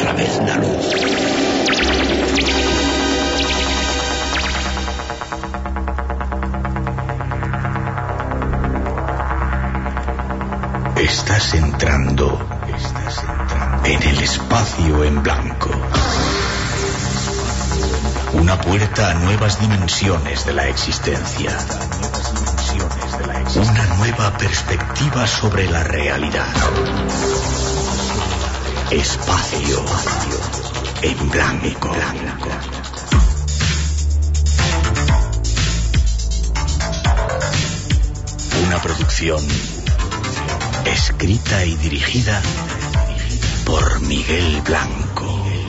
otra vez la luz. Estás entrando en el espacio en blanco. Una puerta a nuevas dimensiones de la existencia. Una nueva perspectiva sobre la realidad. Espacio en blanco. Una producción escrita y dirigida por Miguel Blanco.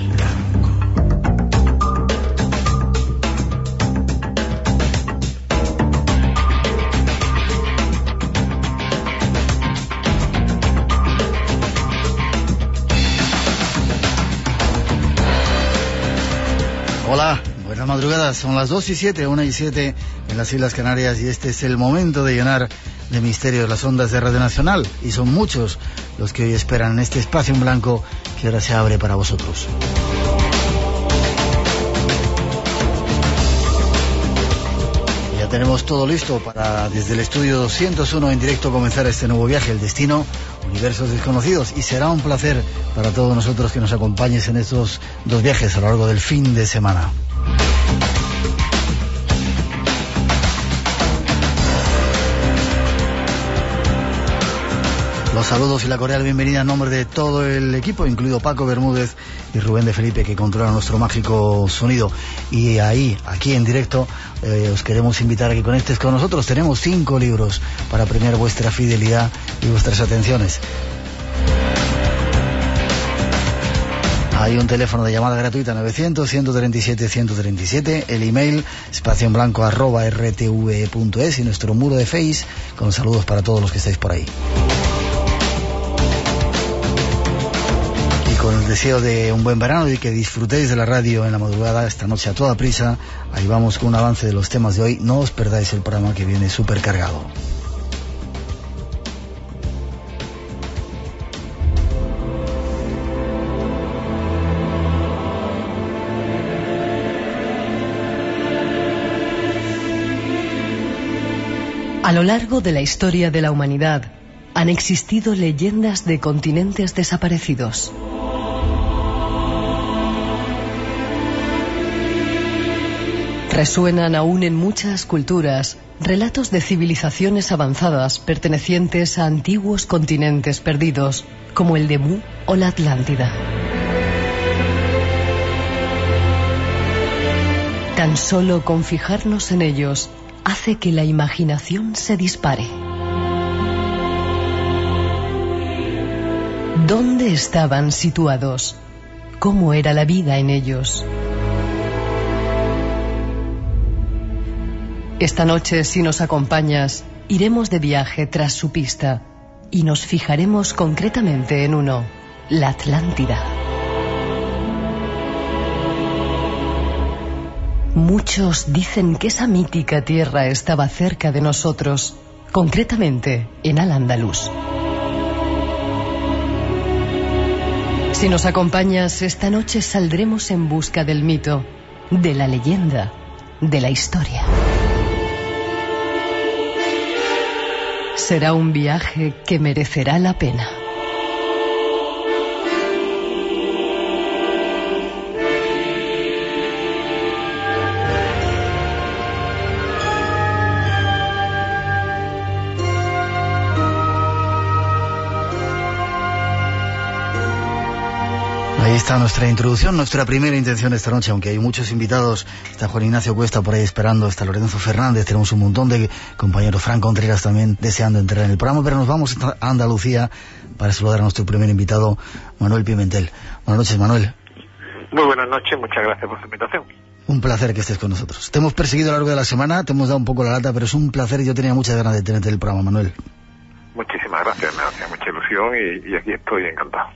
Hola, buenas madrugadas, son las 2:07, 1:07 en las Islas Canarias y este es el momento de llenar de misterios las ondas de Radio Nacional y son muchos los que hoy esperan en este espacio en blanco que ahora se abre para vosotros. Ya tenemos todo listo para desde el estudio 201 en directo comenzar este nuevo viaje, el destino, universos desconocidos, y será un placer para todos nosotros que nos acompañes en estos dos viajes a lo largo del fin de semana. Los saludos y la cordial bienvenida en nombre de todo el equipo, incluido Paco Bermúdez y Rubén de Felipe, que controlan nuestro mágico sonido. Y ahí, aquí en directo, os queremos invitar a que conectes con nosotros. Tenemos 5 libros para premiar vuestra fidelidad y vuestras atenciones. Hay un teléfono de llamada gratuita 900-137-137, el email espacioenblanco@rtve.es y nuestro muro de Face con saludos para todos los que estáis por ahí. Con el deseo de un buen verano y que disfrutéis de la radio en la madrugada esta noche a toda prisa, ahí vamos con un avance de los temas de hoy. No os perdáis el programa que viene súper cargado. A lo largo de la historia de la humanidad han existido leyendas de continentes desaparecidos. Resuenan aún en muchas culturas relatos de civilizaciones avanzadas pertenecientes a antiguos continentes perdidos, como el de Mu o la Atlántida. Tan solo con fijarnos en ellos hace que la imaginación se dispare. ¿Dónde estaban situados? ¿Cómo era la vida en ellos? Esta noche, si nos acompañas, iremos de viaje tras su pista y nos fijaremos concretamente en uno, la Atlántida. Muchos dicen que esa mítica tierra estaba cerca de nosotros, concretamente en Al-Ándalus. Si nos acompañas, esta noche saldremos en busca del mito, de la leyenda, de la historia. Será un viaje que merecerá la pena. Ahí está nuestra introducción, nuestra primera intención esta noche, aunque hay muchos invitados. Está Juan Ignacio Cuesta por ahí esperando, está Lorenzo Fernández, tenemos un montón de compañeros, Fran Contreras también deseando entrar en el programa, pero nos vamos a Andalucía para saludar a nuestro primer invitado, Manuel Pimentel. Buenas noches, Manuel. Muy buenas noches, muchas gracias por su invitación. Un placer que estés con nosotros. Te hemos perseguido a lo largo de la semana, te hemos dado un poco la lata, pero es un placer y yo tenía muchas ganas de tenerte en el programa, Manuel. Muchísimas gracias, me hacía mucha ilusión y aquí estoy encantado.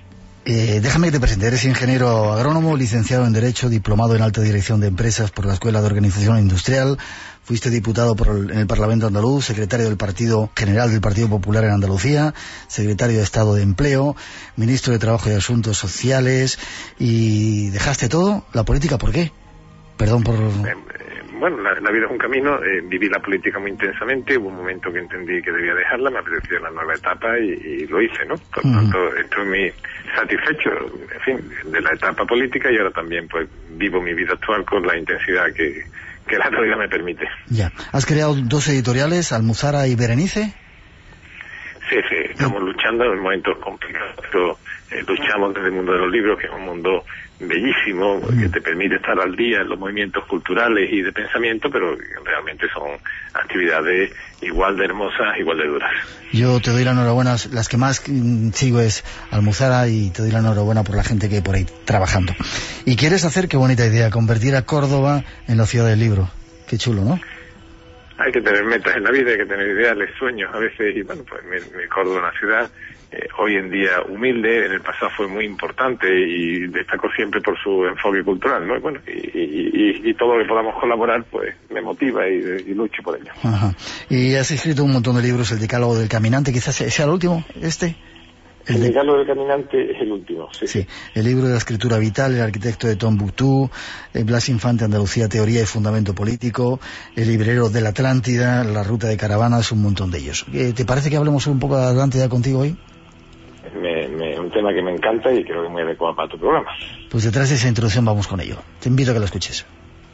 Déjame que te presente. Eres ingeniero agrónomo, licenciado en Derecho, diplomado en Alta Dirección de Empresas por la Escuela de Organización Industrial. Fuiste diputado en el Parlamento andaluz, secretario del Partido General del Partido Popular en Andalucía, secretario de Estado de Empleo, ministro de Trabajo y Asuntos Sociales, y dejaste todo, la política, ¿por qué? Perdón por... Bueno, la vida es un camino, viví la política muy intensamente, hubo un momento que entendí que debía dejarla, me apeteció una nueva etapa y lo hice, ¿no? Por tanto, estoy muy satisfecho, en fin, de la etapa política y ahora también pues vivo mi vida actual con la intensidad que la realidad me permite. Ya. ¿Has creado 2 editoriales, Almuzara y Berenice? Sí, estamos luchando en momentos complicados, pero luchamos desde el mundo de los libros, que es un mundo bellísimo, que te permite estar al día en los movimientos culturales y de pensamiento, pero realmente son actividades igual de hermosas, igual de duras. Yo te doy la enhorabuena, las que más sigo es Almuzara, y te doy la enhorabuena por la gente que hay por ahí trabajando. Y quieres hacer, qué bonita idea, convertir a Córdoba en la ciudad del libro. Qué chulo, ¿no? Hay que tener metas en la vida, hay que tener ideales, sueños a veces, y bueno, pues me Córdoba una ciudad hoy en día humilde, en el pasado fue muy importante y destacó siempre por su enfoque cultural, ¿no? Bueno, y todo lo que podamos colaborar, pues me motiva y lucho por ello. Ajá. Y has escrito un montón de libros, el Decálogo del Caminante, quizás sea el último, El Decálogo del Caminante es el último, sí. El libro de la escritura vital, El arquitecto de Tombuctú, Blas Infante, Andalucía, teoría y fundamento político, El librero de la Atlántida, La ruta de caravanas, un montón de ellos. ¿Te parece que hablemos un poco de la Atlántida contigo hoy? Un tema que me encanta y creo que es muy adecuado para tu programa. Pues detrás de esa introducción vamos con ello. Te invito a que lo escuches.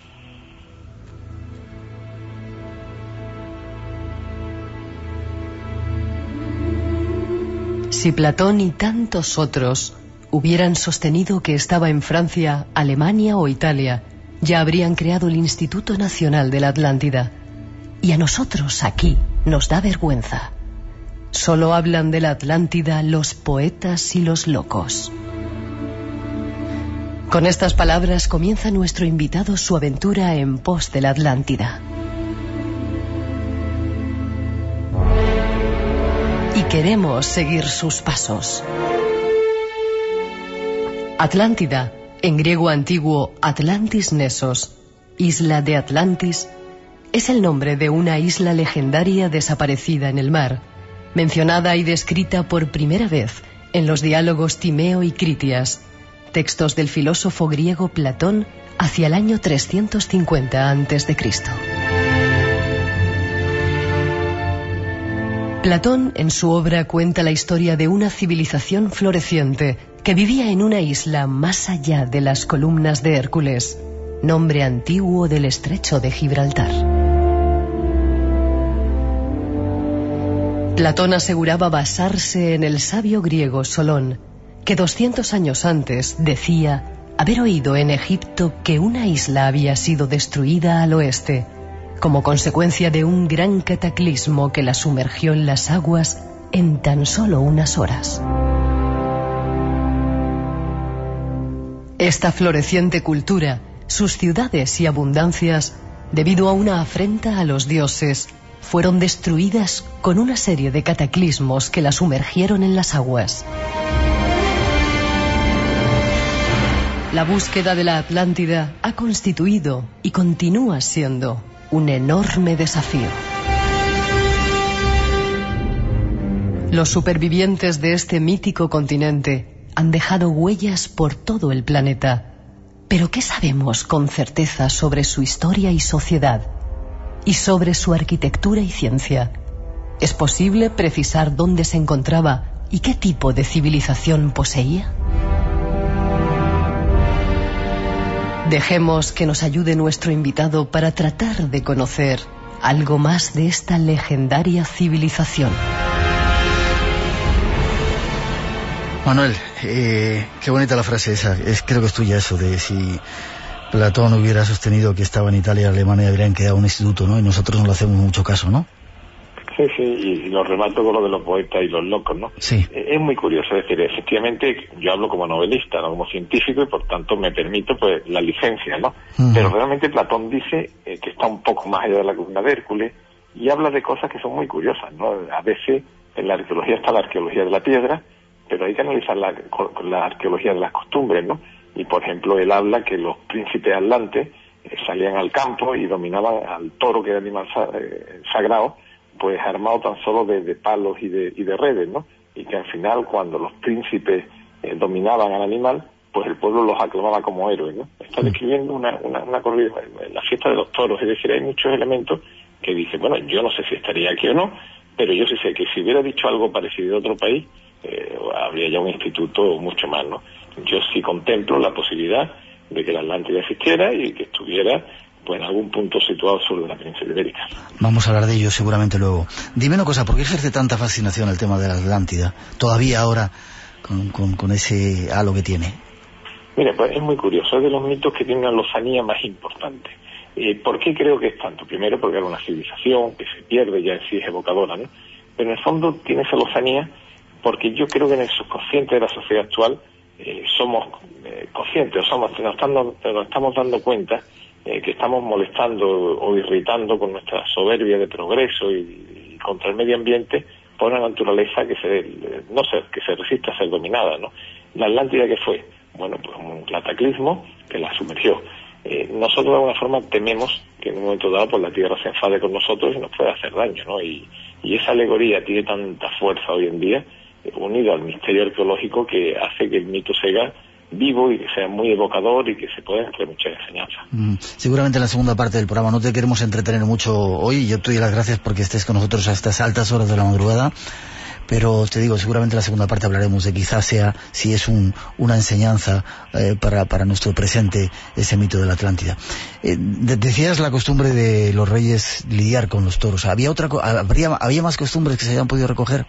Si Platón y tantos otros hubieran sostenido que estaba en Francia, Alemania o Italia, ya habrían creado el Instituto Nacional de la Atlántida. Y a nosotros aquí nos da vergüenza. Solo hablan de la Atlántida los poetas y los locos. Con estas palabras comienza nuestro invitado su aventura en pos de la Atlántida. Y queremos seguir sus pasos. Atlántida, en griego antiguo Atlantis Nesos, isla de Atlantis, es el nombre de una isla legendaria desaparecida en el mar, mencionada y descrita por primera vez en los diálogos Timeo y Critias, textos del filósofo griego Platón hacia el año 350 a.C. Platón, en su obra, cuenta la historia de una civilización floreciente que vivía en una isla más allá de las columnas de Hércules, nombre antiguo del estrecho de Gibraltar. Platón aseguraba basarse en el sabio griego Solón, que 200 años antes decía haber oído en Egipto que una isla había sido destruida al oeste, como consecuencia de un gran cataclismo que la sumergió en las aguas en tan solo unas horas. Esta floreciente cultura, sus ciudades y abundancias, debido a una afrenta a los dioses, fueron destruidas con una serie de cataclismos que la sumergieron en las aguas. La búsqueda de la Atlántida ha constituido y continúa siendo un enorme desafío. Los supervivientes de este mítico continente han dejado huellas por todo el planeta. Pero ¿qué sabemos con certeza sobre su historia y sociedad? Y sobre su arquitectura y ciencia. ¿Es posible precisar dónde se encontraba y qué tipo de civilización poseía? Dejemos que nos ayude nuestro invitado para tratar de conocer algo más de esta legendaria civilización. Manuel, qué bonita la frase esa. Creo que es tuya eso de si Platón hubiera sostenido que estaba en Italia y Alemania habrían quedado un instituto, ¿no? Y nosotros no le hacemos mucho caso, ¿no? Sí, y lo remato con lo de los poetas y los locos, ¿no? Sí. Es muy curioso, es decir, efectivamente yo hablo como novelista, no como científico, y por tanto me permito pues la licencia, ¿no? Pero realmente Platón dice que está un poco más allá de la columna de Hércules y habla de cosas que son muy curiosas, ¿no? A veces en la arqueología está la arqueología de la piedra, pero hay que analizar la arqueología de las costumbres, ¿no? Y, por ejemplo, él habla que los príncipes atlantes salían al campo y dominaban al toro, que era animal sagrado, pues armado tan solo de palos y de redes, ¿no? Y que al final, cuando los príncipes dominaban al animal, pues el pueblo los aclamaba como héroes, ¿no? Está describiendo una corrida, la fiesta de los toros. Es decir, hay muchos elementos que dicen, bueno, yo no sé si estaría aquí o no, pero yo sí sé que si hubiera dicho algo parecido de otro país, habría ya un instituto mucho más, ¿no? Yo sí contemplo la posibilidad de que la Atlántida existiera y que estuviera, pues, en algún punto situado sobre la península ibérica. Vamos a hablar de ello seguramente luego. Dime una cosa, ¿por qué ejerce tanta fascinación el tema de la Atlántida, todavía ahora, con ese halo que tiene? Mira, pues es muy curioso, es de los mitos que tiene una lozanía más importante. ¿Por qué creo que es tanto? Primero, porque era una civilización que se pierde, ya en sí es evocadora, ¿no? Pero en el fondo tiene esa lozanía porque yo creo que en el subconsciente de la sociedad actual somos conscientes, nos estamos dando cuenta que estamos molestando o irritando con nuestra soberbia de progreso y contra el medio ambiente por una naturaleza que se resiste a ser dominada, ¿no? La Atlántida, ¿qué fue? Bueno, pues un cataclismo que la sumergió. Nosotros de alguna forma tememos que en un momento dado pues la Tierra se enfade con nosotros y nos pueda hacer daño, ¿no? Y esa alegoría tiene tanta fuerza hoy en día, unido al misterio arqueológico, que hace que el mito siga vivo y que sea muy evocador y que se pueda extraer muchas enseñanzas. Seguramente en la segunda parte del programa no te queremos entretener mucho hoy. Yo te doy las gracias porque estés con nosotros a estas altas horas de la madrugada. Pero te digo, seguramente en la segunda parte hablaremos de quizás sea, si es una enseñanza para nuestro presente, ese mito de la Atlántida. Decías la costumbre de los reyes lidiar con los toros. ¿Había había más costumbres que se hayan podido recoger?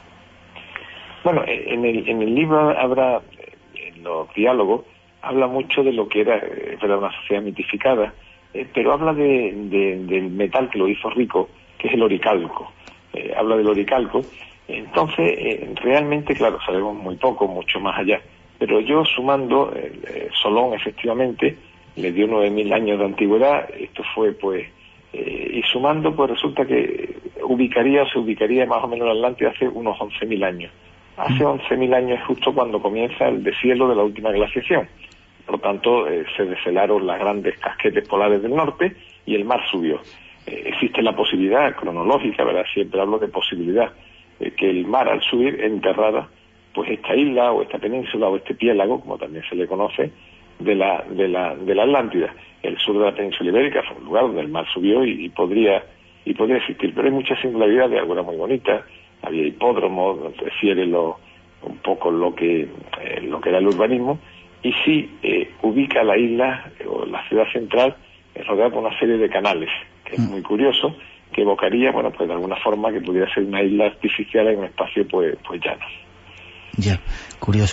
Bueno, en el libro habrá, en los diálogos, habla mucho de lo que era una sociedad mitificada, pero habla del metal que lo hizo rico, que es el oricalco. Habla del oricalco. Entonces, realmente, claro, sabemos muy poco, mucho más allá. Pero yo sumando, Solón efectivamente le dio 9.000 años de antigüedad. Esto fue, pues, y sumando, pues resulta que se ubicaría más o menos la Atlántida hace unos 11.000 años. Hace 11.000 años es justo cuando comienza el deshielo de la última glaciación. Por lo tanto, se deshelaron las grandes casquetes polares del norte y el mar subió. Existe la posibilidad cronológica, ¿verdad? Siempre hablo de posibilidad, que el mar, al subir, enterrara pues esta isla o esta península o este piélago, como también se le conoce, de la Atlántida. El sur de la península ibérica fue un lugar donde el mar subió y podría existir, pero hay muchas singularidades, algunas muy bonitas. Había hipódromos, refiere un poco lo que era el urbanismo, y sí ubica la isla o la ciudad central rodeada por una serie de canales, que es muy curioso, que evocaría, bueno, pues de alguna forma que pudiera ser una isla artificial en un espacio pues llano. Ya, curioso.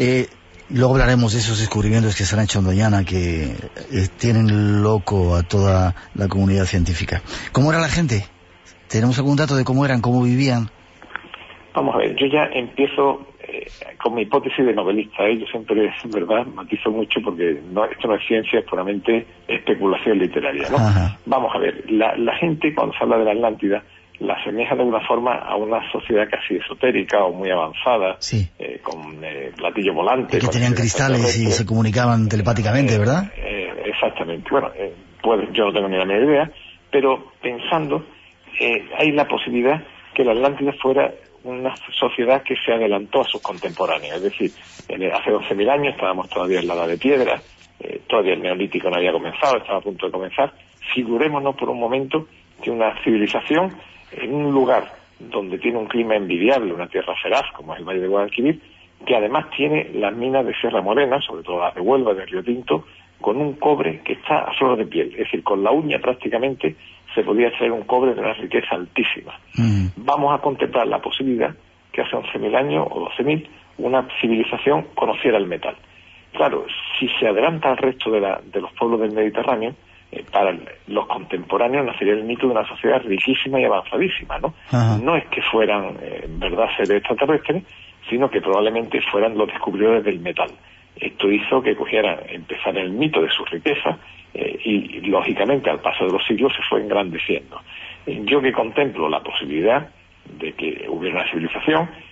Luego hablaremos de esos descubrimientos que se han hecho en Doñana, que tienen loco a toda la comunidad científica. ¿Cómo era la gente? ¿Tenemos algún dato de cómo eran, cómo vivían? Vamos a ver, yo ya empiezo con mi hipótesis de novelista. Yo siempre, en verdad, matizo mucho porque esto no es ciencia, es puramente especulación literaria, ¿no? Ajá. Vamos a ver, la gente cuando se habla de la Atlántida la asemeja de alguna forma a una sociedad casi esotérica o muy avanzada, sí, con platillo volante. Y que tenían cristales y se comunicaban telepáticamente, ¿verdad? Exactamente. Bueno, yo no tengo ni la menor idea, pero pensando, hay la posibilidad que la Atlántida fuera una sociedad que se adelantó a sus contemporáneos. Es decir, hace 12.000 años estábamos todavía en la edad de piedra, todavía el neolítico no había comenzado, estaba a punto de comenzar. Figurémonos por un momento que una civilización en un lugar donde tiene un clima envidiable, una tierra feraz como es el Valle de Guadalquivir, que además tiene las minas de Sierra Morena, sobre todo las de Huelva, de Río Tinto, con un cobre que está a flor de piel. Es decir, con la uña prácticamente se podía hacer un cobre de una riqueza altísima. Vamos a contemplar la posibilidad que hace 11.000 años o 12.000 una civilización conociera el metal. Claro, si se adelanta al resto de los pueblos del Mediterráneo, para los contemporáneos nacería el mito de una sociedad riquísima y avanzadísima, ¿no? Ajá. No es que fueran, en verdad, seres extraterrestres, sino que probablemente fueran los descubridores del metal. Esto hizo que empezara el mito de su riqueza y, lógicamente, al paso de los siglos se fue engrandeciendo. Yo que contemplo la posibilidad de que hubiera una civilización,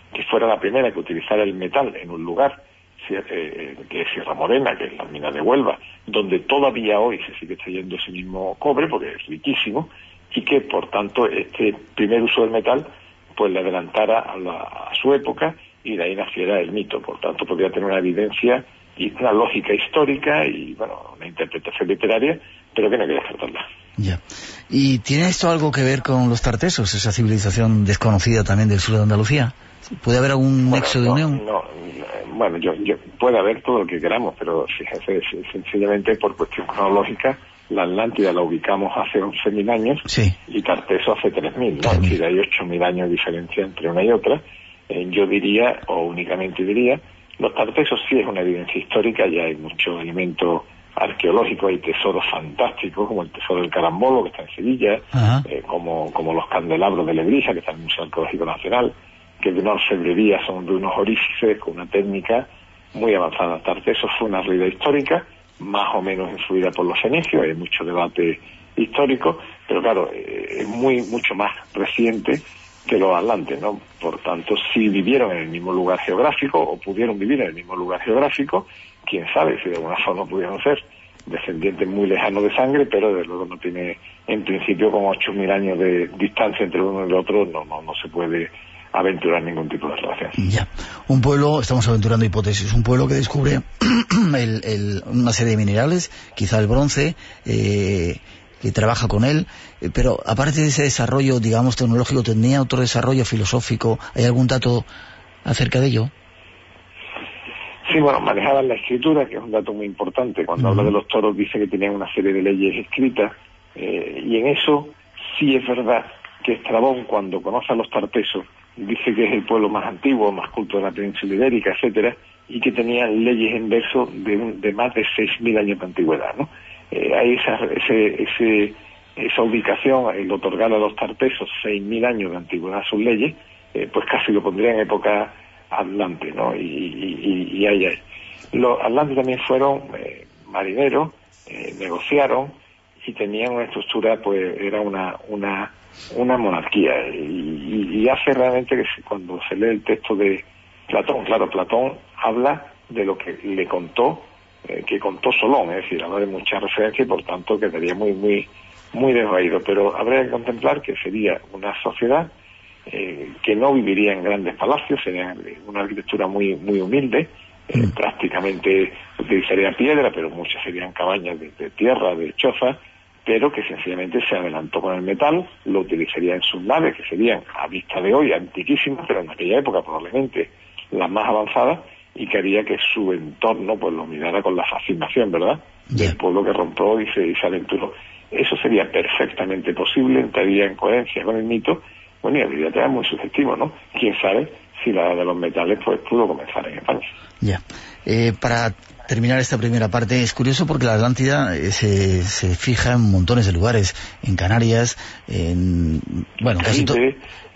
que fuera la primera que utilizara el metal en un lugar, que es Sierra Morena, que es la mina de Huelva, donde todavía hoy se sigue extrayendo ese mismo cobre, porque es riquísimo, y que, por tanto, este primer uso del metal pues le adelantara a su época, y de ahí naciera el mito. Por tanto, podría tener una evidencia y una lógica histórica y, bueno, una interpretación literaria, pero que no hay que descartarla. Ya. ¿Y tiene esto algo que ver con los tartesos, esa civilización desconocida también del sur de Andalucía? ¿Puede haber algún nexo de unión? Bueno, yo puede haber todo lo que queramos, pero fíjese, sencillamente por cuestión cronológica, la Atlántida la ubicamos hace 11.000 años, sí, y Tarteso hace 3.000, ¿no? Es decir, hay 8.000 años de diferencia entre una y otra. Yo diría, o únicamente diría, los Tartesos sí es una evidencia histórica, ya hay muchos elementos arqueológicos, hay tesoros fantásticos, como el tesoro del Carambolo, que está en Sevilla, como los candelabros de Lebrija, que está en el Museo Arqueológico Nacional, que de una orfebrería son de unos orífices con una técnica muy avanzada. Tartesos fue una realidad histórica, más o menos influida por los fenicios, hay mucho debate histórico, pero claro, es mucho más reciente que los atlantes, ¿no? Por tanto, si vivieron en el mismo lugar geográfico, o pudieron vivir en el mismo lugar geográfico, quién sabe si de alguna forma pudieron ser descendientes muy lejanos de sangre, pero desde luego no tiene, en principio, con 8.000 años de distancia entre uno y el otro, no se puede aventurar ningún tipo de relación. Ya. Un pueblo, estamos aventurando hipótesis, un pueblo que descubre una serie de minerales, quizá el bronce, que trabaja con él, pero aparte de ese desarrollo, digamos, tecnológico, ¿tenía otro desarrollo filosófico? ¿Hay algún dato acerca de ello? Sí, bueno, manejaban la escritura, que es un dato muy importante. Cuando habla de los toros dice que tenían una serie de leyes escritas, y en eso sí es verdad que Estrabón, cuando conoce a los tartesos, dice que es el pueblo más antiguo, más culto de la península ibérica, etcétera, y que tenían leyes en verso de más de 6.000 años de antigüedad, ¿no? Hay esa ubicación, el otorgar a los tartesos 6.000 años de antigüedad a sus leyes, pues casi lo pondría en época atlante, ¿no? Y hay. Los atlantes también fueron marineros, negociaron y tenían una estructura, pues era una monarquía, y hace realmente que cuando se lee el texto de Platón, claro, Platón habla de lo que le contó, que contó Solón, es decir, habla de muchas referencias y por tanto quedaría muy desvaído, pero habría que contemplar que sería una sociedad que no viviría en grandes palacios, sería una arquitectura muy humilde, prácticamente utilizaría piedra, pero muchas serían cabañas de tierra, de choza, pero que sencillamente se adelantó con el metal, lo utilizaría en sus naves, que serían a vista de hoy antiquísimas, pero en aquella época probablemente las más avanzadas, y que haría que su entorno pues lo mirara con la fascinación, ¿verdad?, del pueblo que rompió y se aventuró. Eso sería perfectamente posible, entraría en coherencia con el mito. Bueno, y la vida es muy subjetivo, ¿no? Quién sabe si la de los metales pues pudo comenzar en España. Ya. Para terminar esta primera parte, es curioso porque la Atlántida se fija en montones de lugares, en Canarias, en casi todo.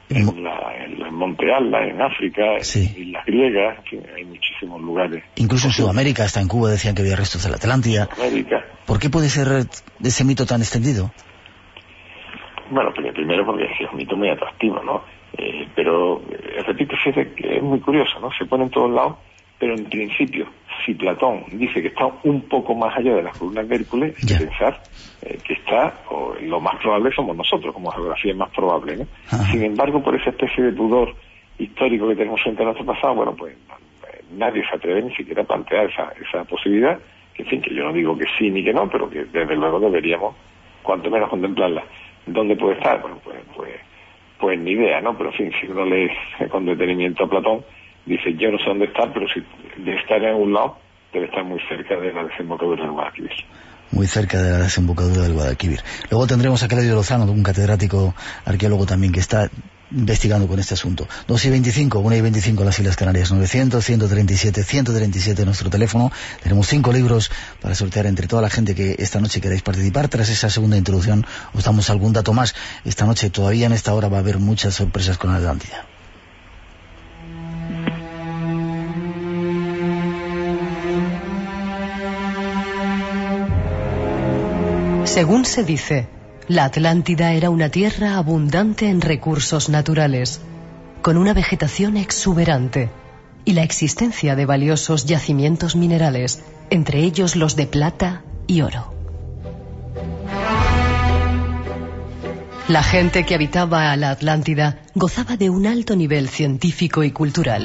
En Montreal, en África, sí, en las griegas, en fin, hay muchísimos lugares. Incluso en Sudamérica, hasta en Cuba decían que había restos de la Atlántida. ¿Por qué puede ser ese mito tan extendido? Bueno, primero porque es un mito muy atractivo, ¿no? Pero, repito, fíjate que es muy curioso, ¿no? Se pone en todos lados, pero en principio, si Platón dice que está un poco más allá de las columnas de Hércules, hay que pensar que está, o lo más probable somos nosotros, como geografía es más probable, ¿no? Sin embargo, por esa especie de pudor histórico que tenemos frente a nuestro pasado, bueno, pues nadie se atreve ni siquiera a plantear esa posibilidad, que en fin, que yo no digo que sí ni que no, pero que desde luego deberíamos, cuanto menos, contemplarla. ¿Dónde puede estar? Bueno, pues ni idea, ¿no? Pero en fin, si uno lee con detenimiento a Platón, dice, yo no sé dónde estar, pero si de estar en algún lado, debe estar muy cerca de la desembocadura del Guadalquivir. Muy cerca de la desembocadura del Guadalquivir. Luego tendremos a Claudio Lozano, un catedrático arqueólogo también, que está investigando con este asunto. 2:25, 1:25 las Islas Canarias, 900-137-137 nuestro teléfono. Tenemos 5 libros para sortear entre toda la gente que esta noche queráis participar. Tras esa segunda introducción os damos algún dato más. Esta noche, todavía en esta hora, va a haber muchas sorpresas con Atlántida. Según se dice, la Atlántida era una tierra abundante en recursos naturales. con una vegetación exuberante y la existencia de valiosos yacimientos minerales, entre ellos los de plata y oro. La gente que habitaba a la Atlántida gozaba de un alto nivel científico y cultural.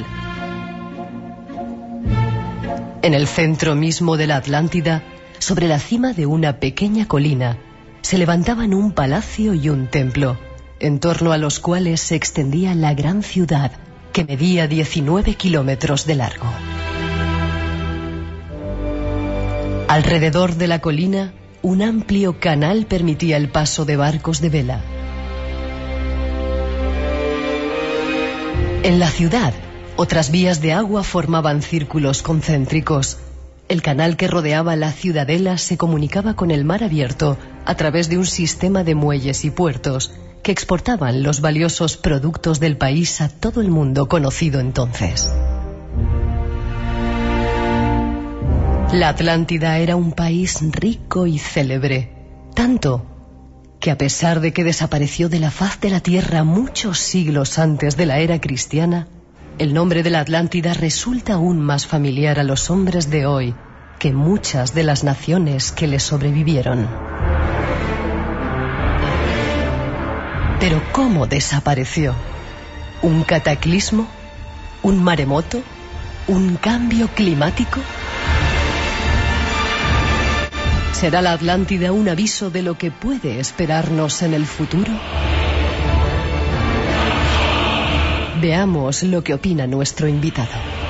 En el centro mismo de la Atlántida, sobre la cima de una pequeña colina, se levantaban un palacio y un templo, en torno a los cuales se extendía la gran ciudad, que medía 19 kilómetros de largo. Alrededor de la colina, un amplio canal permitía el paso de barcos de vela. En la ciudad, otras vías de agua formaban círculos concéntricos. El canal que rodeaba la ciudadela se comunicaba con el mar abierto a través de un sistema de muelles y puertos que exportaban los valiosos productos del país a todo el mundo conocido entonces. La Atlántida era un país rico y célebre, tanto que a pesar de que desapareció de la faz de la tierra muchos siglos antes de la era cristiana, el nombre de la Atlántida resulta aún más familiar a los hombres de hoy que muchas de las naciones que le sobrevivieron. Pero ¿cómo desapareció? ¿Un cataclismo? ¿Un maremoto? ¿Un cambio climático? ¿Será la Atlántida un aviso de lo que puede esperarnos en el futuro? Veamos lo que opina nuestro invitado.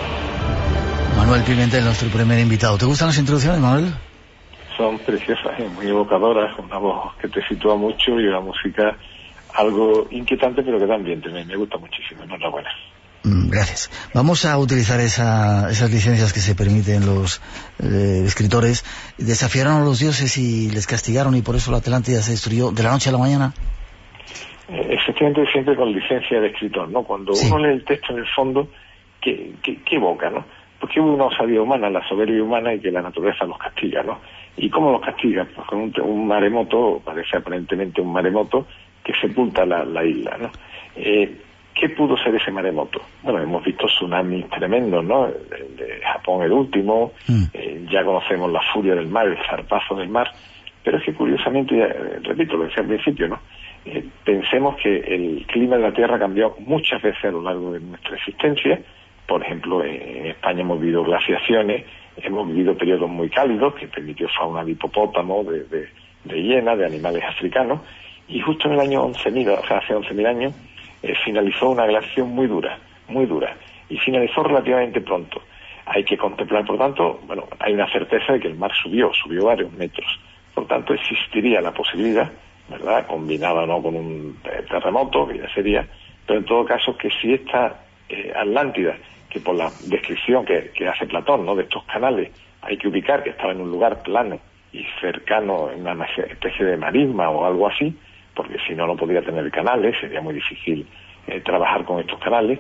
Manuel Pimentel, nuestro primer invitado. ¿Te gustan las introducciones, Manuel? Son preciosas, muy evocadoras, una voz que te sitúa mucho y una música algo inquietante, pero que también me gusta muchísimo. Enhorabuena. Gracias. Vamos a utilizar esas licencias que se permiten los escritores. ¿Desafiaron a los dioses y les castigaron y por eso la Atlántida se destruyó de la noche a la mañana? Efectivamente, siempre con licencia de escritor, ¿no? Cuando uno lee el texto, en el fondo, ¿qué evoca, no? Porque hubo una osadía humana, la soberbia humana, y que la naturaleza los castiga, ¿no? ¿Y cómo los castiga? Pues con un maremoto, parece aparentemente un maremoto, que sepulta la isla, ¿no? ¿Qué pudo ser ese maremoto? Bueno, hemos visto tsunamis tremendos, ¿no? El de Japón, el último, ya conocemos la furia del mar, el zarpazo del mar, pero es que curiosamente, repito, lo decía al principio, ¿no? Pensemos que el clima de la Tierra ha cambiado muchas veces a lo largo de nuestra existencia. Por ejemplo, en España hemos vivido glaciaciones, hemos vivido periodos muy cálidos que permitió fauna de hipopótamo, de hiena, de animales africanos, y justo en el año 11.000, o sea, hace 11.000 años, finalizó una glaciación muy dura, y finalizó relativamente pronto. Hay que contemplar, por tanto, bueno, hay una certeza de que el mar subió varios metros. Por tanto, existiría la posibilidad, ¿verdad?, combinada no con un terremoto, que ya sería, pero en todo caso que si esta Atlántida, que por la descripción que hace Platón, ¿no?, de estos canales, hay que ubicar que estaba en un lugar plano y cercano, en una especie de marisma o algo así, porque si no podría tener canales, sería muy difícil trabajar con estos canales,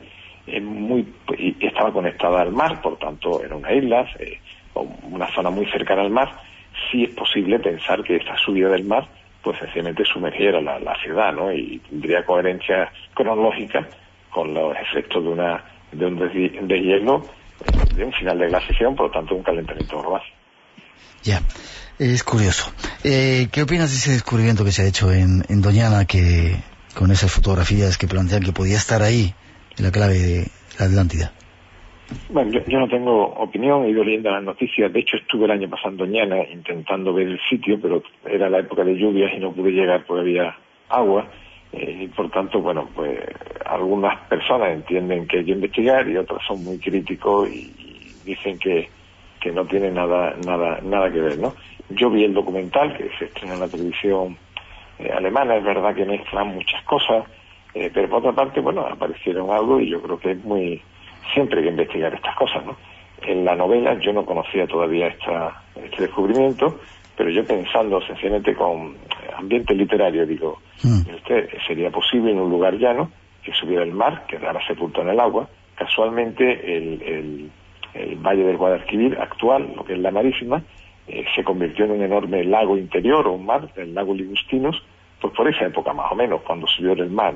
y estaba conectada al mar, por tanto era una isla, una zona muy cercana al mar. Sí es posible pensar que esta subida del mar pues sencillamente sumergiera la ciudad, ¿no? Y tendría coherencia cronológica con los efectos de un deshielo, de un final de glaciación, por lo tanto un calentamiento global. Ya, es curioso. ¿Qué opinas de ese descubrimiento que se ha hecho en Doñana, que con esas fotografías que plantean que podía estar ahí en la clave de la Atlántida? Bueno, yo no tengo opinión, he ido leyendo las noticias. De hecho, estuve el año pasado en Doñana intentando ver el sitio, pero era la época de lluvias y no pude llegar porque había agua. Y por tanto, bueno, pues algunas personas entienden que hay que investigar y otras son muy críticos y dicen que no tiene nada que ver, ¿no? Yo vi el documental que se estrenó en la televisión alemana. Es verdad que mezclan muchas cosas, pero por otra parte, bueno, aparecieron algo y yo creo que es siempre hay que investigar estas cosas, ¿no? En la novela yo no conocía todavía este descubrimiento, pero yo pensando sencillamente con ambiente literario, digo, sería posible en un lugar llano que subiera el mar, quedara sepultado en el agua. Casualmente el valle del Guadalquivir actual, lo que es la Marísima, se convirtió en un enorme lago interior o un mar, el lago Ligustinos, pues por esa época más o menos, cuando subió el mar, ¿no?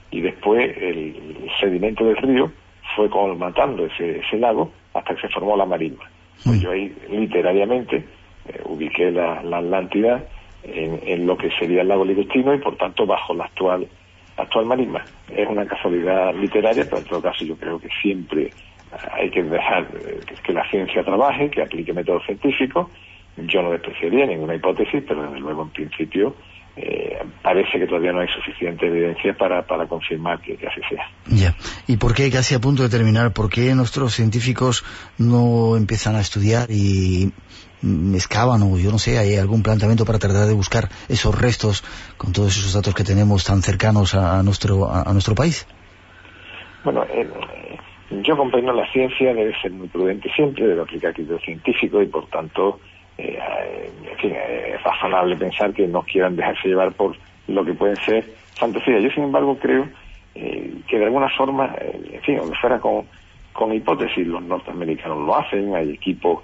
y después el sedimento del río fue colmatando ese lago hasta que se formó la marisma. Pues yo ahí literariamente ubiqué la Atlántida en lo que sería el lago Liguestino y por tanto bajo la actual marisma. Es una casualidad literaria, pero en todo caso yo creo que siempre hay que dejar que la ciencia trabaje, que aplique métodos científicos. Yo no despreciaría ninguna hipótesis, pero desde luego en principio parece que todavía no hay suficiente evidencia para confirmar que así sea. Ya. ¿Y por qué, casi a punto de terminar, por qué nuestros científicos no empiezan a estudiar y excavan, o yo no sé, hay algún planteamiento para tratar de buscar esos restos con todos esos datos que tenemos tan cercanos a nuestro país? Bueno, yo comprendo la ciencia debe ser muy prudente siempre, debe aplicar criterios científicos y por tanto en fin, es razonable pensar que no quieran dejarse llevar por lo que pueden ser fantasías. Yo sin embargo creo que de alguna forma, en fin, aunque fuera con hipótesis, los norteamericanos lo hacen, hay equipos,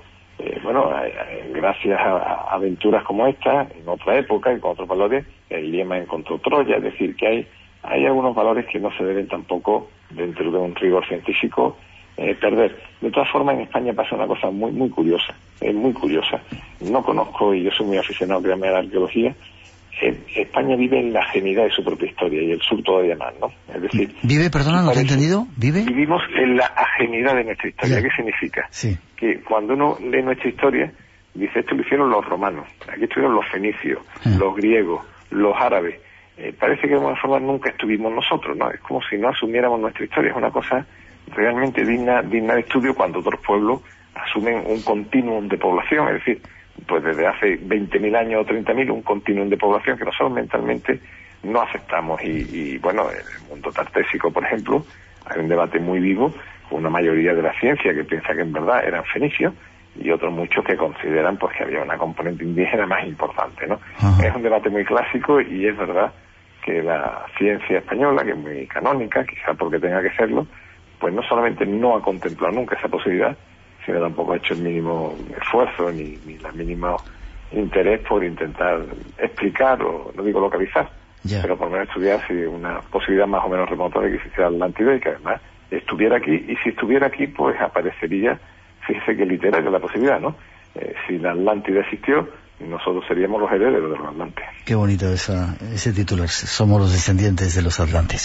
gracias a aventuras como esta, en otra época y con otros valores, el Liema encontró Troya, es decir, que hay algunos valores que no se deben tampoco, dentro de un rigor científico, perder. De todas formas, en España pasa una cosa muy muy curiosa, muy curiosa. No conozco, y yo soy muy aficionado a la arqueología, España vive en la ajenidad de su propia historia, y el sur todavía más, ¿no? Es decir... ¿Vive, perdona, no te he entendido? ¿Vive? Vivimos en la ajenidad de nuestra historia. ¿Qué significa? Sí. Que cuando uno lee nuestra historia, dice, esto lo hicieron los romanos, aquí estuvieron los fenicios, los griegos, los árabes. Parece que de alguna forma nunca estuvimos nosotros, ¿no? Es como si no asumiéramos nuestra historia. Es una cosa realmente digna de estudio cuando otros pueblos asumen un continuum de población, es decir, pues desde hace 20.000 años o 30.000, un continuum de población que nosotros mentalmente no aceptamos. Y bueno, en el mundo tartésico, por ejemplo, hay un debate muy vivo con una mayoría de la ciencia que piensa que en verdad eran fenicios y otros muchos que consideran pues que había una componente indígena más importante, ¿no? Uh-huh. Es un debate muy clásico y es verdad que la ciencia española, que es muy canónica, quizá porque tenga que serlo, pues no solamente no ha contemplado nunca esa posibilidad, sino tampoco ha hecho el mínimo esfuerzo ni el mínimo interés por intentar explicar, o no digo localizar, pero por lo menos estudiar si una posibilidad más o menos remota de que existiera Atlántida y que además estuviera aquí, y si estuviera aquí pues aparecería, fíjese que literaria la posibilidad, ¿no? Si la Atlántida existió, nosotros seríamos los herederos de los atlantes. Qué bonito ese titular, somos los descendientes de los atlantes.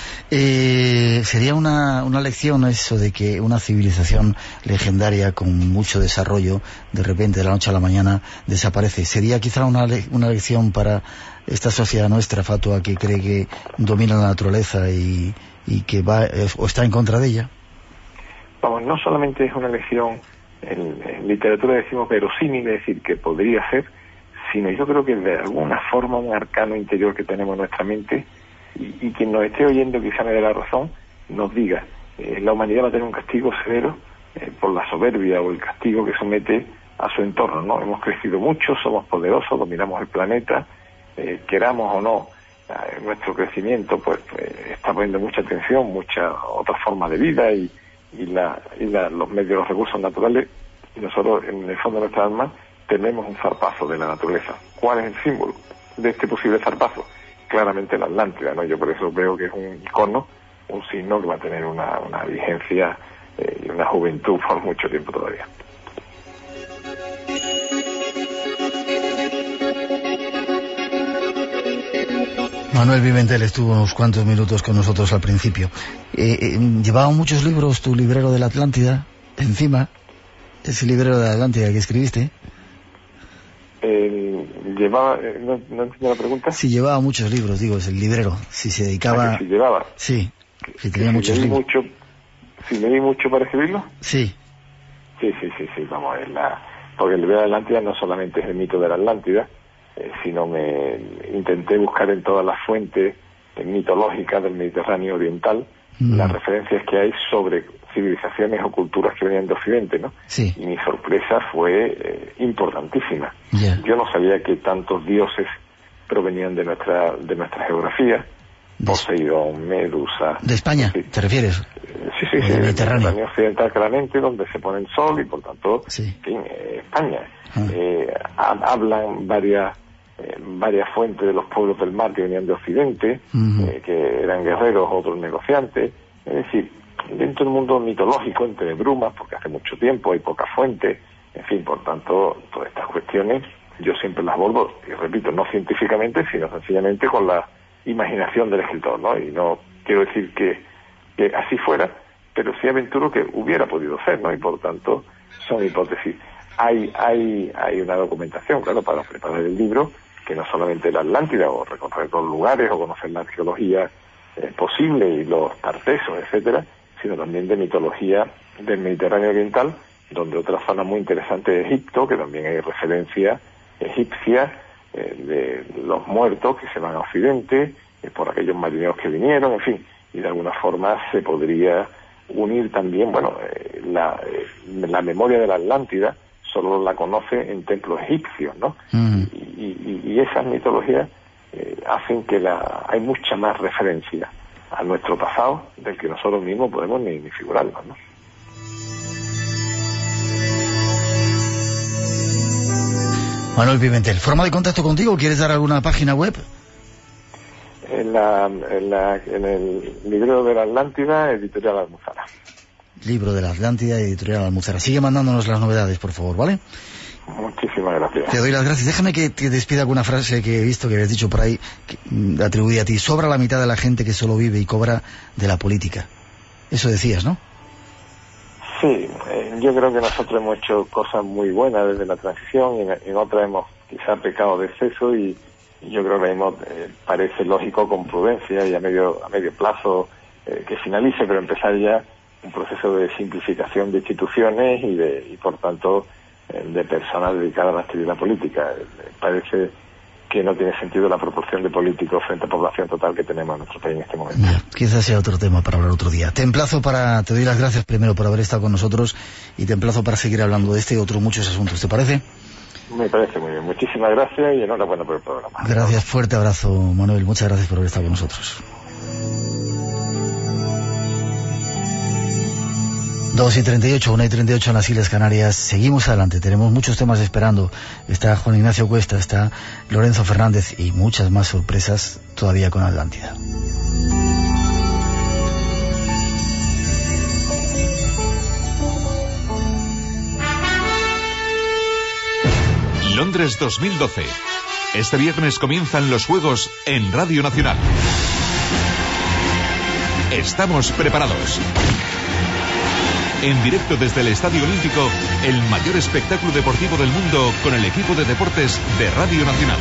Sería una lección eso de que una civilización legendaria con mucho desarrollo de repente de la noche a la mañana desaparece. Sería quizá una lección para esta sociedad nuestra fatua que cree que domina la naturaleza y que va o está en contra de ella. Vamos, no solamente es una lección, en literatura decimos verosímil, es decir, que podría ser, sino yo creo que de alguna forma un arcano interior que tenemos en nuestra mente, y quien nos esté oyendo quizá me dé la razón, nos diga, la humanidad va a tener un castigo severo por la soberbia o el castigo que somete a su entorno, ¿no? Hemos crecido mucho, somos poderosos, dominamos el planeta, queramos o no, nuestro crecimiento pues está poniendo mucha atención, mucha otra forma de vida y los medios, los recursos naturales, y nosotros en el fondo de nuestra alma tenemos un zarpazo de la naturaleza. ¿Cuál es el símbolo de este posible zarpazo? Claramente la Atlántida, ¿no? Yo por eso veo que es un icono, un signo que va a tener una vigencia y una juventud por mucho tiempo todavía. Manuel Pimentel estuvo unos cuantos minutos con nosotros al principio. ¿Llevaba muchos libros tu librero de la Atlántida encima? ¿Ese librero de la Atlántida que escribiste? ¿Llevaba? ¿No entiendo la pregunta? Si llevaba muchos libros, digo, es el librero. Si se dedicaba... ¿Si llevaba? Sí, si tenía muchos libros. ¿Si leí mucho para escribirlo? Sí. Sí, vamos, porque el librero de la Atlántida no solamente es el mito de la Atlántida, sino me intenté buscar en todas las fuentes mitológicas del Mediterráneo oriental las referencias que hay sobre civilizaciones o culturas que venían de Occidente, ¿no? Sí. Y mi sorpresa fue importantísima. Yeah. Yo no sabía que tantos dioses provenían de nuestra geografía. Poseidón, Medusa... ¿De España, te refieres? Sí, del Mediterráneo occidental claramente, donde se pone el sol y por tanto, en fin, España. Hablan varias varias fuentes de los pueblos del mar que venían de Occidente, que eran guerreros, otros negociantes. Es decir, dentro del mundo mitológico, entre brumas, porque hace mucho tiempo hay pocas fuentes, en fin, por tanto, todas estas cuestiones yo siempre las abordo, y repito, no científicamente, sino sencillamente con la imaginación del escritor, ¿no? Y no quiero decir que así fuera, pero sí aventuro que hubiera podido ser, ¿no? Y por tanto, son hipótesis. Hay una documentación, claro, para preparar el libro, que no solamente la Atlántida, o recorrer los lugares, o conocer la arqueología posible, y los tartesos, etcétera, sino también de mitología del Mediterráneo oriental, donde otra zona muy interesante es Egipto, que también hay referencia egipcia de los muertos que se van a Occidente, por aquellos marineros que vinieron, en fin, y de alguna forma se podría unir también, la memoria de la Atlántida solo la conoce en templos egipcios, ¿no? Y esas mitologías hacen que hay mucha más referencia a nuestro pasado del que nosotros mismos podemos ni figurarnos, ¿no? Manuel Pimentel, ¿forma de contacto contigo? ¿Quieres dar alguna página web? En el libro de la Atlántida, Editorial Almuzara. Libro de la Atlántida, Editorial Almuzara. Sigue mandándonos las novedades, por favor, ¿vale? Muchísimas gracias. Te doy las gracias. Déjame que te despida con una frase que he visto que habías dicho por ahí, atribuida a ti. Sobra la mitad de la gente que solo vive y cobra de la política. Eso decías, ¿no? Sí, yo creo que nosotros hemos hecho cosas muy buenas desde la transición, y en otras hemos quizá pecado de exceso, y yo creo que parece lógico, con prudencia y a medio plazo, que finalice, pero empezar ya un proceso de simplificación de instituciones y por tanto de personas dedicadas a la actividad política. Parece que no tiene sentido la proporción de políticos frente a población total que tenemos en nuestro país en este momento. Quizás sea otro tema para hablar otro día. Te doy las gracias primero por haber estado con nosotros, y te emplazo para seguir hablando de este y otros muchos asuntos. ¿Te parece? Me parece muy bien. Muchísimas gracias y enhorabuena por el programa. Gracias, fuerte abrazo, Manuel. Muchas gracias por haber estado con nosotros. 2:38, 1:38 en las Islas Canarias. Seguimos adelante, tenemos muchos temas esperando. Está Juan Ignacio Cuesta, está Lorenzo Fernández y muchas más sorpresas todavía con Atlántida. Londres 2012. Este viernes comienzan los Juegos en Radio Nacional. Estamos preparados. En directo desde el Estadio Olímpico, el mayor espectáculo deportivo del mundo con el equipo de deportes de Radio Nacional.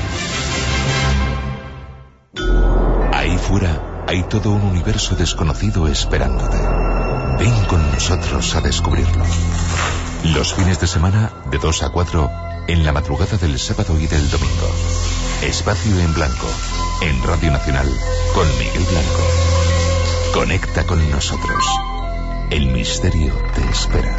Ahí fuera hay todo un universo desconocido esperándote. Ven con nosotros a descubrirlo. Los fines de semana, de 2 a 4, en la madrugada del sábado y del domingo. Espacio en Blanco, en Radio Nacional, con Miguel Blanco. Conecta con nosotros. El misterio te espera.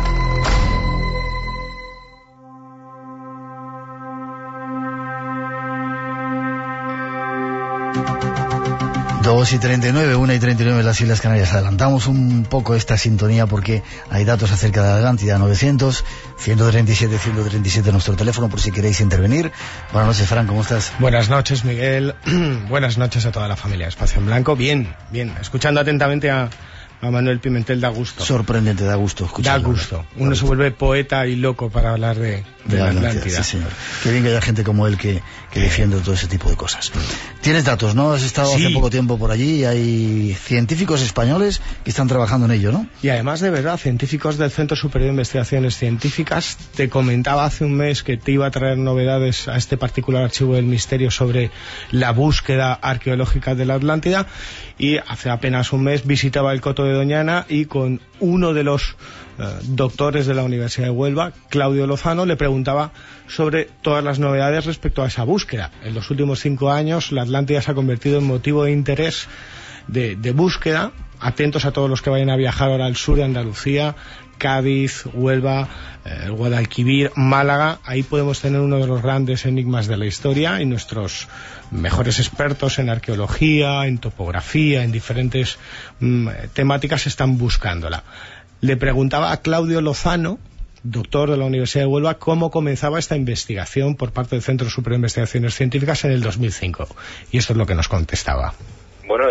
Dos y 39, 1:39 en las Islas Canarias. Adelantamos un poco esta sintonía porque hay datos acerca de Atlántida. 900-137-137 nuestro teléfono por si queréis intervenir. Buenas noches, Fran, ¿cómo estás? Buenas noches, Miguel. Buenas noches a toda la familia Espacio en Blanco. Bien. Escuchando atentamente a Manuel Pimentel, da gusto. Sorprendente, da gusto escucharlo. Da gusto. Uno se vuelve poeta y loco para hablar de la Atlántida. Sí, señor. Qué bien que haya gente como él que defiende todo ese tipo de cosas. Tienes datos, ¿no? Has estado hace poco tiempo por allí y hay científicos españoles que están trabajando en ello, ¿no? Y además, de verdad, científicos del Centro Superior de Investigaciones Científicas. Te comentaba hace un mes que te iba a traer novedades a este particular archivo del misterio sobre la búsqueda arqueológica de la Atlántida, y hace apenas un mes visitaba el Coto de Doñana y con uno de los doctores de la Universidad de Huelva, Claudio Lozano, le preguntaba sobre todas las novedades respecto a esa búsqueda. En los últimos 5 años la Atlántida se ha convertido en motivo de interés de búsqueda. Atentos a todos los que vayan a viajar ahora al sur de Andalucía, Cádiz, Huelva, Guadalquivir, Málaga. Ahí podemos tener uno de los grandes enigmas de la historia, y nuestros mejores expertos en arqueología, en topografía, en diferentes temáticas están buscándola. Le preguntaba a Claudio Lozano doctor de la Universidad de Huelva, cómo comenzaba esta investigación por parte del Centro Superior de Investigaciones Científicas en el 2005. Y esto es lo que nos contestaba. Bueno,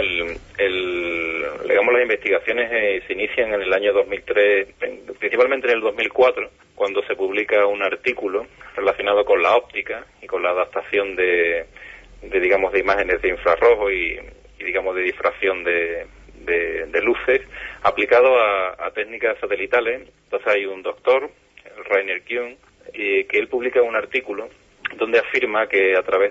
digamos, las investigaciones se inician en el año 2003, principalmente en el 2004, cuando se publica un artículo relacionado con la óptica y con la adaptación de imágenes de infrarrojo y digamos, de difracción de luces aplicado a técnicas satelitales. Entonces hay un doctor, Rainer Kuhn, que él publica un artículo donde afirma que a través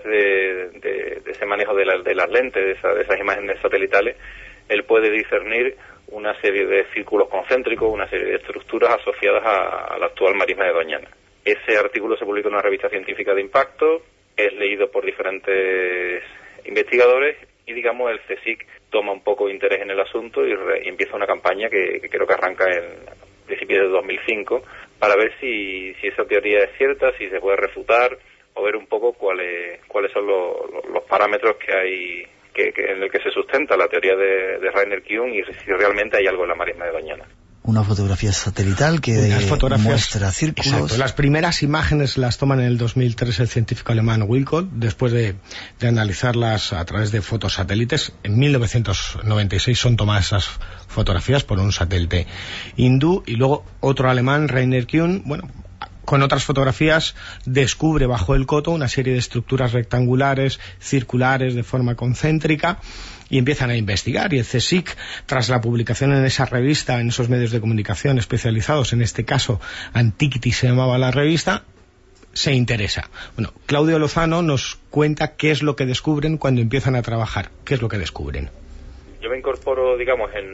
de ese manejo de las lentes, de esas imágenes satelitales, él puede discernir una serie de círculos concéntricos, una serie de estructuras asociadas a la actual marisma de Doñana. Ese artículo se publica en una revista científica de impacto, es leído por diferentes investigadores y, digamos, el CSIC toma un poco de interés en el asunto y empieza una campaña que creo que arranca en principios de 2005 para ver si esa teoría es cierta, si se puede refutar o ver un poco cuáles son los parámetros que hay en el que se sustenta la teoría de Rainer Kuhn y si realmente hay algo en la marisma de Doñana. Una fotografía satelital que muestra círculos. Exacto. Las primeras imágenes las toman en el 2003 el científico alemán Wilcott, después de analizarlas a través de fotosatélites. En 1996 son tomadas esas fotografías por un satélite hindú, y luego otro alemán, Rainer Kuhn, con otras fotografías descubre bajo el coto una serie de estructuras rectangulares, circulares, de forma concéntrica, y empiezan a investigar. Y el CSIC, tras la publicación en esa revista, en esos medios de comunicación especializados, en este caso Antiquity se llamaba la revista, se interesa. Claudio Lozano nos cuenta qué es lo que descubren cuando empiezan a trabajar. ¿Qué es lo que descubren? Yo me incorporo, digamos, en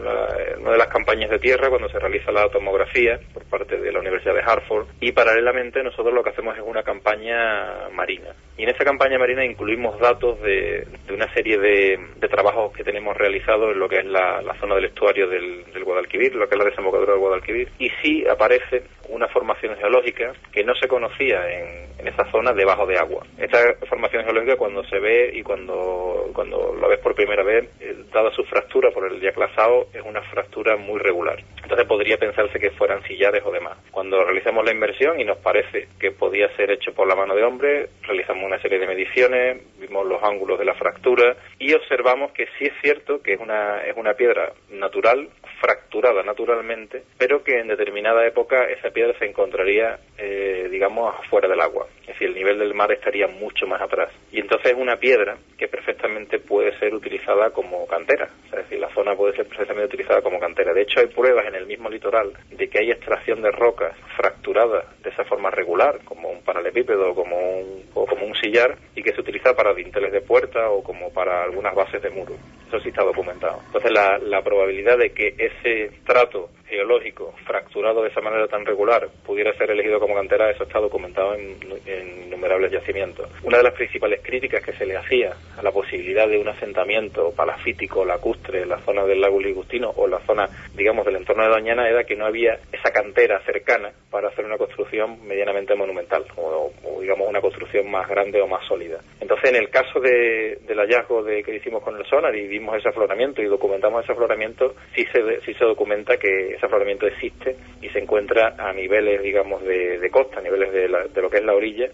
una de las campañas de tierra cuando se realiza la tomografía por parte de la Universidad de Hartford, y paralelamente nosotros lo que hacemos es una campaña marina. Y en esa campaña marina incluimos datos de una serie de trabajos que tenemos realizados en lo que es la zona del estuario del Guadalquivir, lo que es la desembocadura del Guadalquivir, y sí aparece una formación geológica que no se conocía en esa zona debajo de agua. Esta formación geológica, cuando se ve y cuando la ves por primera vez, dada su fractura por el diaclasado, es una fractura muy regular. Entonces podría pensarse que fueran sillares o demás. Cuando realizamos la inmersión y nos parece que podía ser hecho por la mano de hombre, realizamos una serie de mediciones, vimos los ángulos de la fractura y observamos que sí es cierto que es una piedra natural, fracturada naturalmente, pero que en determinada época esa piedra se encontraría, digamos, afuera del agua. Es decir, el nivel del mar estaría mucho más atrás. Y entonces es una piedra que perfectamente puede ser utilizada como cantera. Es decir, la zona puede ser perfectamente utilizada como cantera. De hecho, hay pruebas en el mismo litoral de que hay extracción de rocas fracturadas de esa forma regular, como un paralelepípedo o como un sillar, y que se utiliza para dinteles de puerta o como para algunas bases de muro. Eso sí está documentado. Entonces, la probabilidad de que ese trato geológico fracturado de esa manera tan regular pudiera ser elegido como cantera, eso está documentado en innumerables yacimientos. Una de las principales críticas que se le hacía a la posibilidad de un asentamiento palafítico, lacustre, en la zona del lago Ligustino o la zona, digamos, del entorno de Doñana, era que no había esa cantera cercana para hacer una construcción medianamente monumental o digamos una construcción más grande o más sólida. Entonces, en el caso del hallazgo que hicimos con el sonar y vimos ese afloramiento y documentamos ese afloramiento, sí se documenta que ese afloramiento existe y se encuentra a niveles, digamos, de costa, a niveles de lo que es la orilla,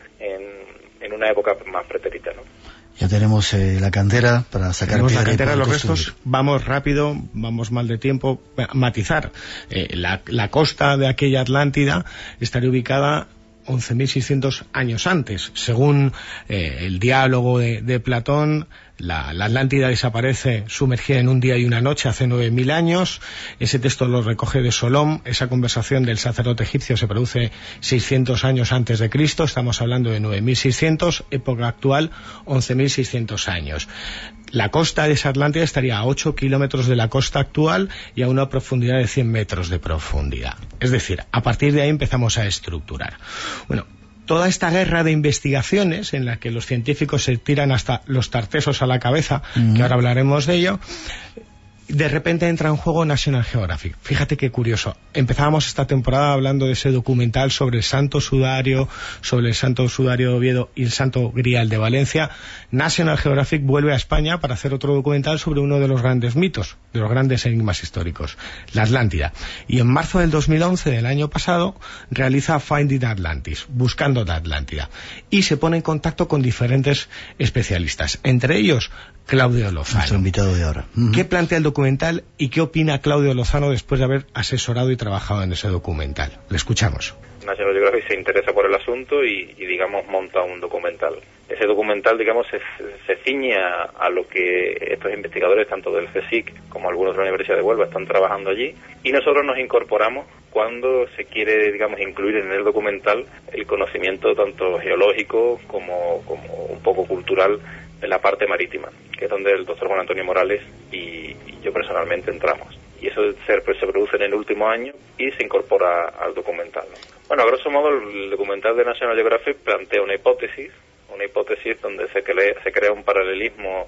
en una época más pretérita, ¿no? Ya tenemos la cantera para sacar la cantera de los restos. Vamos rápido, vamos mal de tiempo. Matizar, la costa de aquella Atlántida estaría ubicada 11.600 años antes. Según el diálogo de Platón, la Atlántida desaparece sumergida en un día y una noche hace 9.000 años. Ese texto lo recoge de Solón. Esa conversación del sacerdote egipcio se produce 600 años antes de Cristo. Estamos hablando de 9.600, época actual 11.600 años. La costa de esa Atlántida estaría a 8 kilómetros de la costa actual y a una profundidad de 100 metros de profundidad. Es decir, a partir de ahí empezamos a estructurar. Toda esta guerra de investigaciones en la que los científicos se tiran hasta los tartesos a la cabeza, que ahora hablaremos de ello, de repente entra en juego National Geographic. Fíjate qué curioso. Empezábamos esta temporada hablando de ese documental sobre el Santo Sudario de Oviedo y el Santo Grial de Valencia. National Geographic vuelve a España para hacer otro documental sobre uno de los grandes mitos, de los grandes enigmas históricos, la Atlántida. Y en marzo del 2011, del año pasado, realiza Finding Atlantis, Buscando la Atlántida. Y se pone en contacto con diferentes especialistas, entre ellos Claudio Lozano, nuestro invitado de ahora. ¿Qué plantea el documental y qué opina Claudio Lozano después de haber asesorado y trabajado en ese documental? Le escuchamos. National Geographic se interesa por el asunto y digamos, monta un documental. Ese documental, digamos, se ciñe a lo que estos investigadores, tanto del CSIC como algunos de la Universidad de Huelva, están trabajando allí, y nosotros nos incorporamos cuando se quiere, digamos, incluir en el documental el conocimiento tanto geológico como un poco cultural de la parte marítima, que es donde el doctor Juan Antonio Morales y yo personalmente entramos. Y eso se produce en el último año y se incorpora al documental, ¿no? Bueno, a grosso modo, el documental de National Geographic plantea una hipótesis donde se crea un paralelismo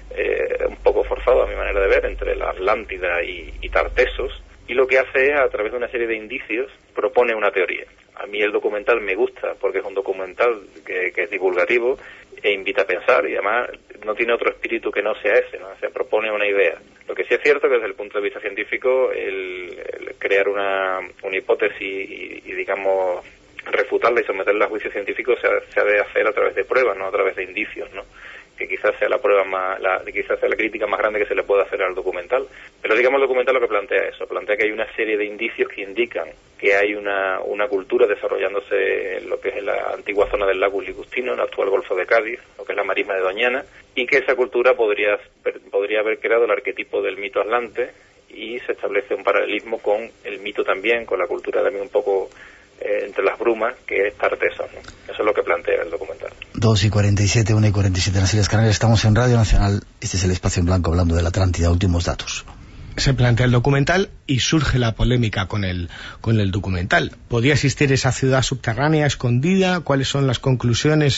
un poco forzado, a mi manera de ver, entre la Atlántida y Tartessos, y lo que hace es, a través de una serie de indicios, propone una teoría. A mí el documental me gusta porque es un documental que es divulgativo e invita a pensar, y además no tiene otro espíritu que no sea ese, ¿no? Se propone una idea. Lo que sí es cierto que desde el punto de vista científico, el crear una hipótesis y digamos, refutarla y someterla a juicio científico se ha de hacer a través de pruebas, no a través de indicios, ¿no? Que quizás sea quizás sea la crítica más grande que se le pueda hacer al documental. Pero digamos, el documental lo que plantea eso, plantea que hay una serie de indicios que indican que hay una cultura desarrollándose en lo que es la antigua zona del lago Ligustino, en el actual Golfo de Cádiz, lo que es la marisma de Doñana, y que esa cultura podría haber creado el arquetipo del mito atlante, y se establece un paralelismo con el mito también, con la cultura también un poco entre las brumas, que es Tartessos, ¿no? Eso es lo que plantea el documental. 2:47, 1:47 en las Islas Canarias. Estamos en Radio Nacional. Este es el Espacio en Blanco, hablando de la Atlántida. Últimos datos. Se plantea el documental y surge la polémica con el documental. ¿Podía existir esa ciudad subterránea escondida? ¿Cuáles son las conclusiones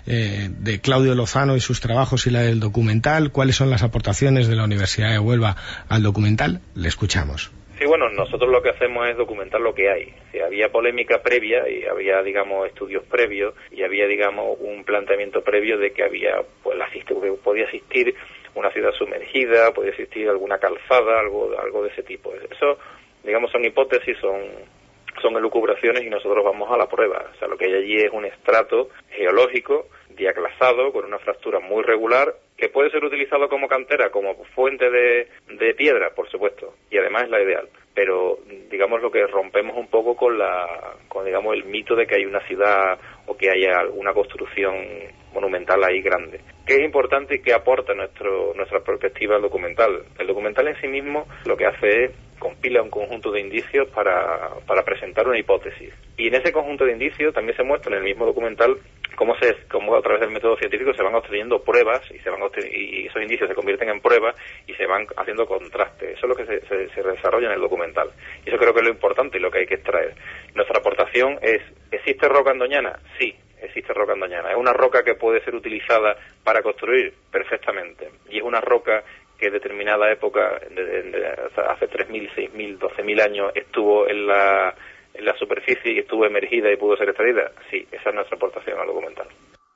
de Claudio Lozano y sus trabajos y la del documental? ¿Cuáles son las aportaciones de la Universidad de Huelva al documental? Le escuchamos. Sí, bueno, nosotros lo que hacemos es documentar lo que hay. Si había polémica previa y había, digamos, estudios previos y había, digamos, un planteamiento previo de que había, pues, podía existir una ciudad sumergida, podía existir alguna calzada, algo de ese tipo. Eso, digamos, son hipótesis, son elucubraciones, y nosotros vamos a la prueba. O sea, lo que hay allí es un estrato geológico diaclasado con una fractura muy regular, que puede ser utilizado como cantera, como fuente de piedra, por supuesto, y además es la ideal. Pero, digamos, lo que rompemos un poco con digamos, el mito de que hay una ciudad o que haya alguna construcción monumental ahí grande. ¿Qué es importante y qué aporta nuestra perspectiva al documental? El documental en sí mismo lo que hace es compila un conjunto de indicios para presentar una hipótesis. Y en ese conjunto de indicios también se muestra en el mismo documental cómo a través del método científico se van obteniendo pruebas y esos indicios se convierten en pruebas y se van haciendo contrastes. Eso es lo que se desarrolla en el documental. Y eso creo que es lo importante y lo que hay que extraer. Nuestra aportación es: ¿existe roca en Doñana? Sí, existe roca en Doñana. ¿Es una roca que puede ser utilizada para construir? Perfectamente. Y es una roca que en determinada época, hace 3.000, 6.000, 12.000 años, estuvo en la superficie y estuvo emergida y pudo ser extraída. Sí, esa es nuestra aportación al documental.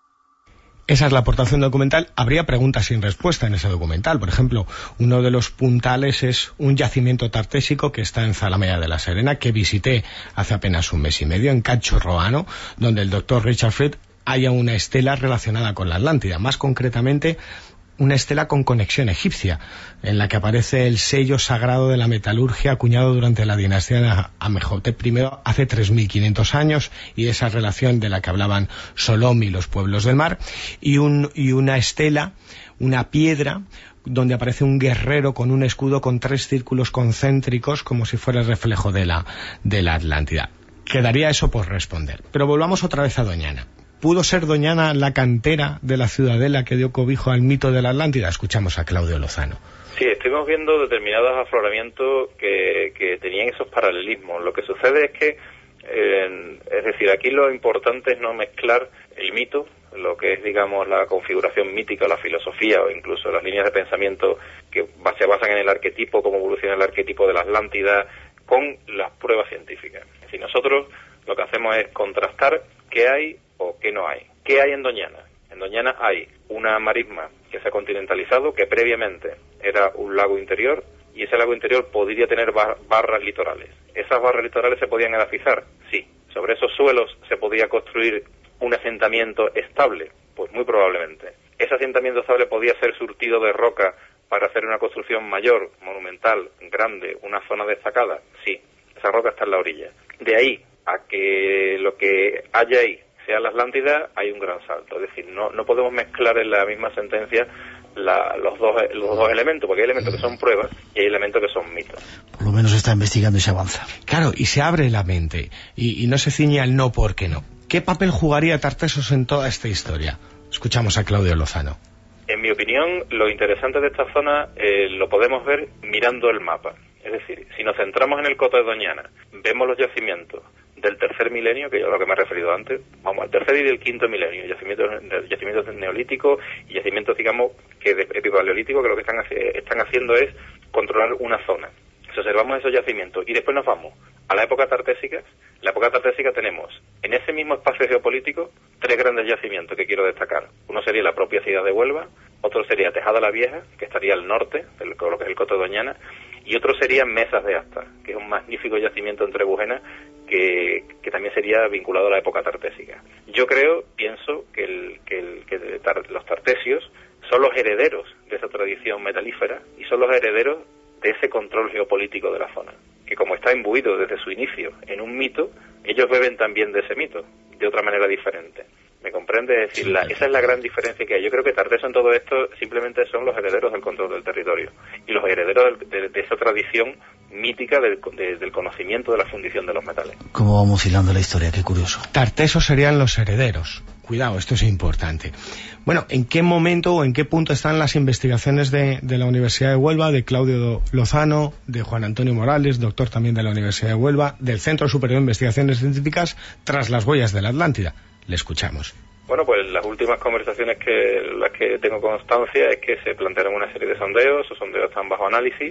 Esa es la aportación documental. Habría preguntas sin respuesta en ese documental. Por ejemplo, uno de los puntales es un yacimiento tartésico que está en Zalamea de la Serena, que visité hace apenas un mes y medio, en Cancho Roano, donde el doctor Richard Fried halla una estela relacionada con la Atlántida, más concretamente una estela con conexión egipcia, en la que aparece el sello sagrado de la metalurgia acuñado durante la dinastía de Amenhotep I hace 3.500 años, y esa relación de la que hablaban Solom y los pueblos del mar, y una estela, una piedra, donde aparece un guerrero con un escudo con 3 círculos concéntricos, como si fuera el reflejo de la Atlántida. Quedaría eso por responder. Pero volvamos otra vez a Doñana. ¿Pudo ser Doñana la cantera de la ciudadela que dio cobijo al mito de la Atlántida? Escuchamos a Claudio Lozano. Sí, estuvimos viendo determinados afloramientos que tenían esos paralelismos. Lo que sucede es que, es decir, aquí lo importante es no mezclar el mito, lo que es, digamos, la configuración mítica, la filosofía o incluso las líneas de pensamiento que se basan en el arquetipo, cómo evoluciona el arquetipo de la Atlántida, con las pruebas científicas. Es decir, nosotros lo que hacemos es contrastar qué hay o qué no hay. ¿Qué hay en Doñana? En Doñana hay una marisma que se ha continentalizado, que previamente era un lago interior, y ese lago interior podría tener barras litorales. ¿Esas barras litorales se podían edafizar? Sí. ¿Sobre esos suelos se podía construir un asentamiento estable? Pues muy probablemente. ¿Ese asentamiento estable podía ser surtido de roca para hacer una construcción mayor, monumental, grande, una zona destacada? Sí. Esa roca está en la orilla. De ahí a que lo que haya ahí sea la Atlántida, hay un gran salto. Es decir, no podemos mezclar en la misma sentencia los dos elementos, porque hay elementos que son pruebas y hay elementos que son mitos. Por lo menos se está investigando y se avanza. Claro, y se abre la mente, y no se ciñe al no porque no. ¿Qué papel jugaría Tartessos en toda esta historia? Escuchamos a Claudio Lozano. En mi opinión, lo interesante de esta zona lo podemos ver mirando el mapa. Es decir, si nos centramos en el Coto de Doñana, vemos los yacimientos del tercer milenio, que yo a lo que me he referido antes, vamos, al tercer y del quinto milenio, yacimientos neolíticos y yacimientos, digamos, que de epipaleolítico, que lo que están haciendo es controlar una zona. Si observamos esos yacimientos y después nos vamos a la época tartésica, en la época tartésica tenemos en ese mismo espacio geopolítico 3 grandes yacimientos que quiero destacar. Uno sería la propia ciudad de Huelva, otro sería Tejada la Vieja, que estaría al norte, de lo que es el Coto de Doñana, y otro sería Mesas de Asta, que es un magnífico yacimiento en Trebujena que también sería vinculado a la época tartésica. Yo pienso que los tartesios son los herederos de esa tradición metalífera y son los herederos de ese control geopolítico de la zona, que como está imbuido desde su inicio en un mito, ellos beben también de ese mito, de otra manera diferente. ¿Me comprende? Es decir, esa es la gran diferencia que hay. Yo creo que Tartesos en todo esto simplemente son los herederos del control del territorio y los herederos de esa tradición mítica del conocimiento de la fundición de los metales. ¿Cómo vamos hilando la historia? Qué curioso. Tartesos serían los herederos. Cuidado, esto es importante. Bueno, ¿en qué momento o en qué punto están las investigaciones de la Universidad de Huelva, de Claudio Lozano, de Juan Antonio Morales, doctor también de la Universidad de Huelva, del Centro Superior de Investigaciones Científicas, tras las huellas de la Atlántida? Le escuchamos. Bueno, pues las últimas conversaciones las que tengo constancia es que se plantearon una serie de sondeos, esos sondeos están bajo análisis.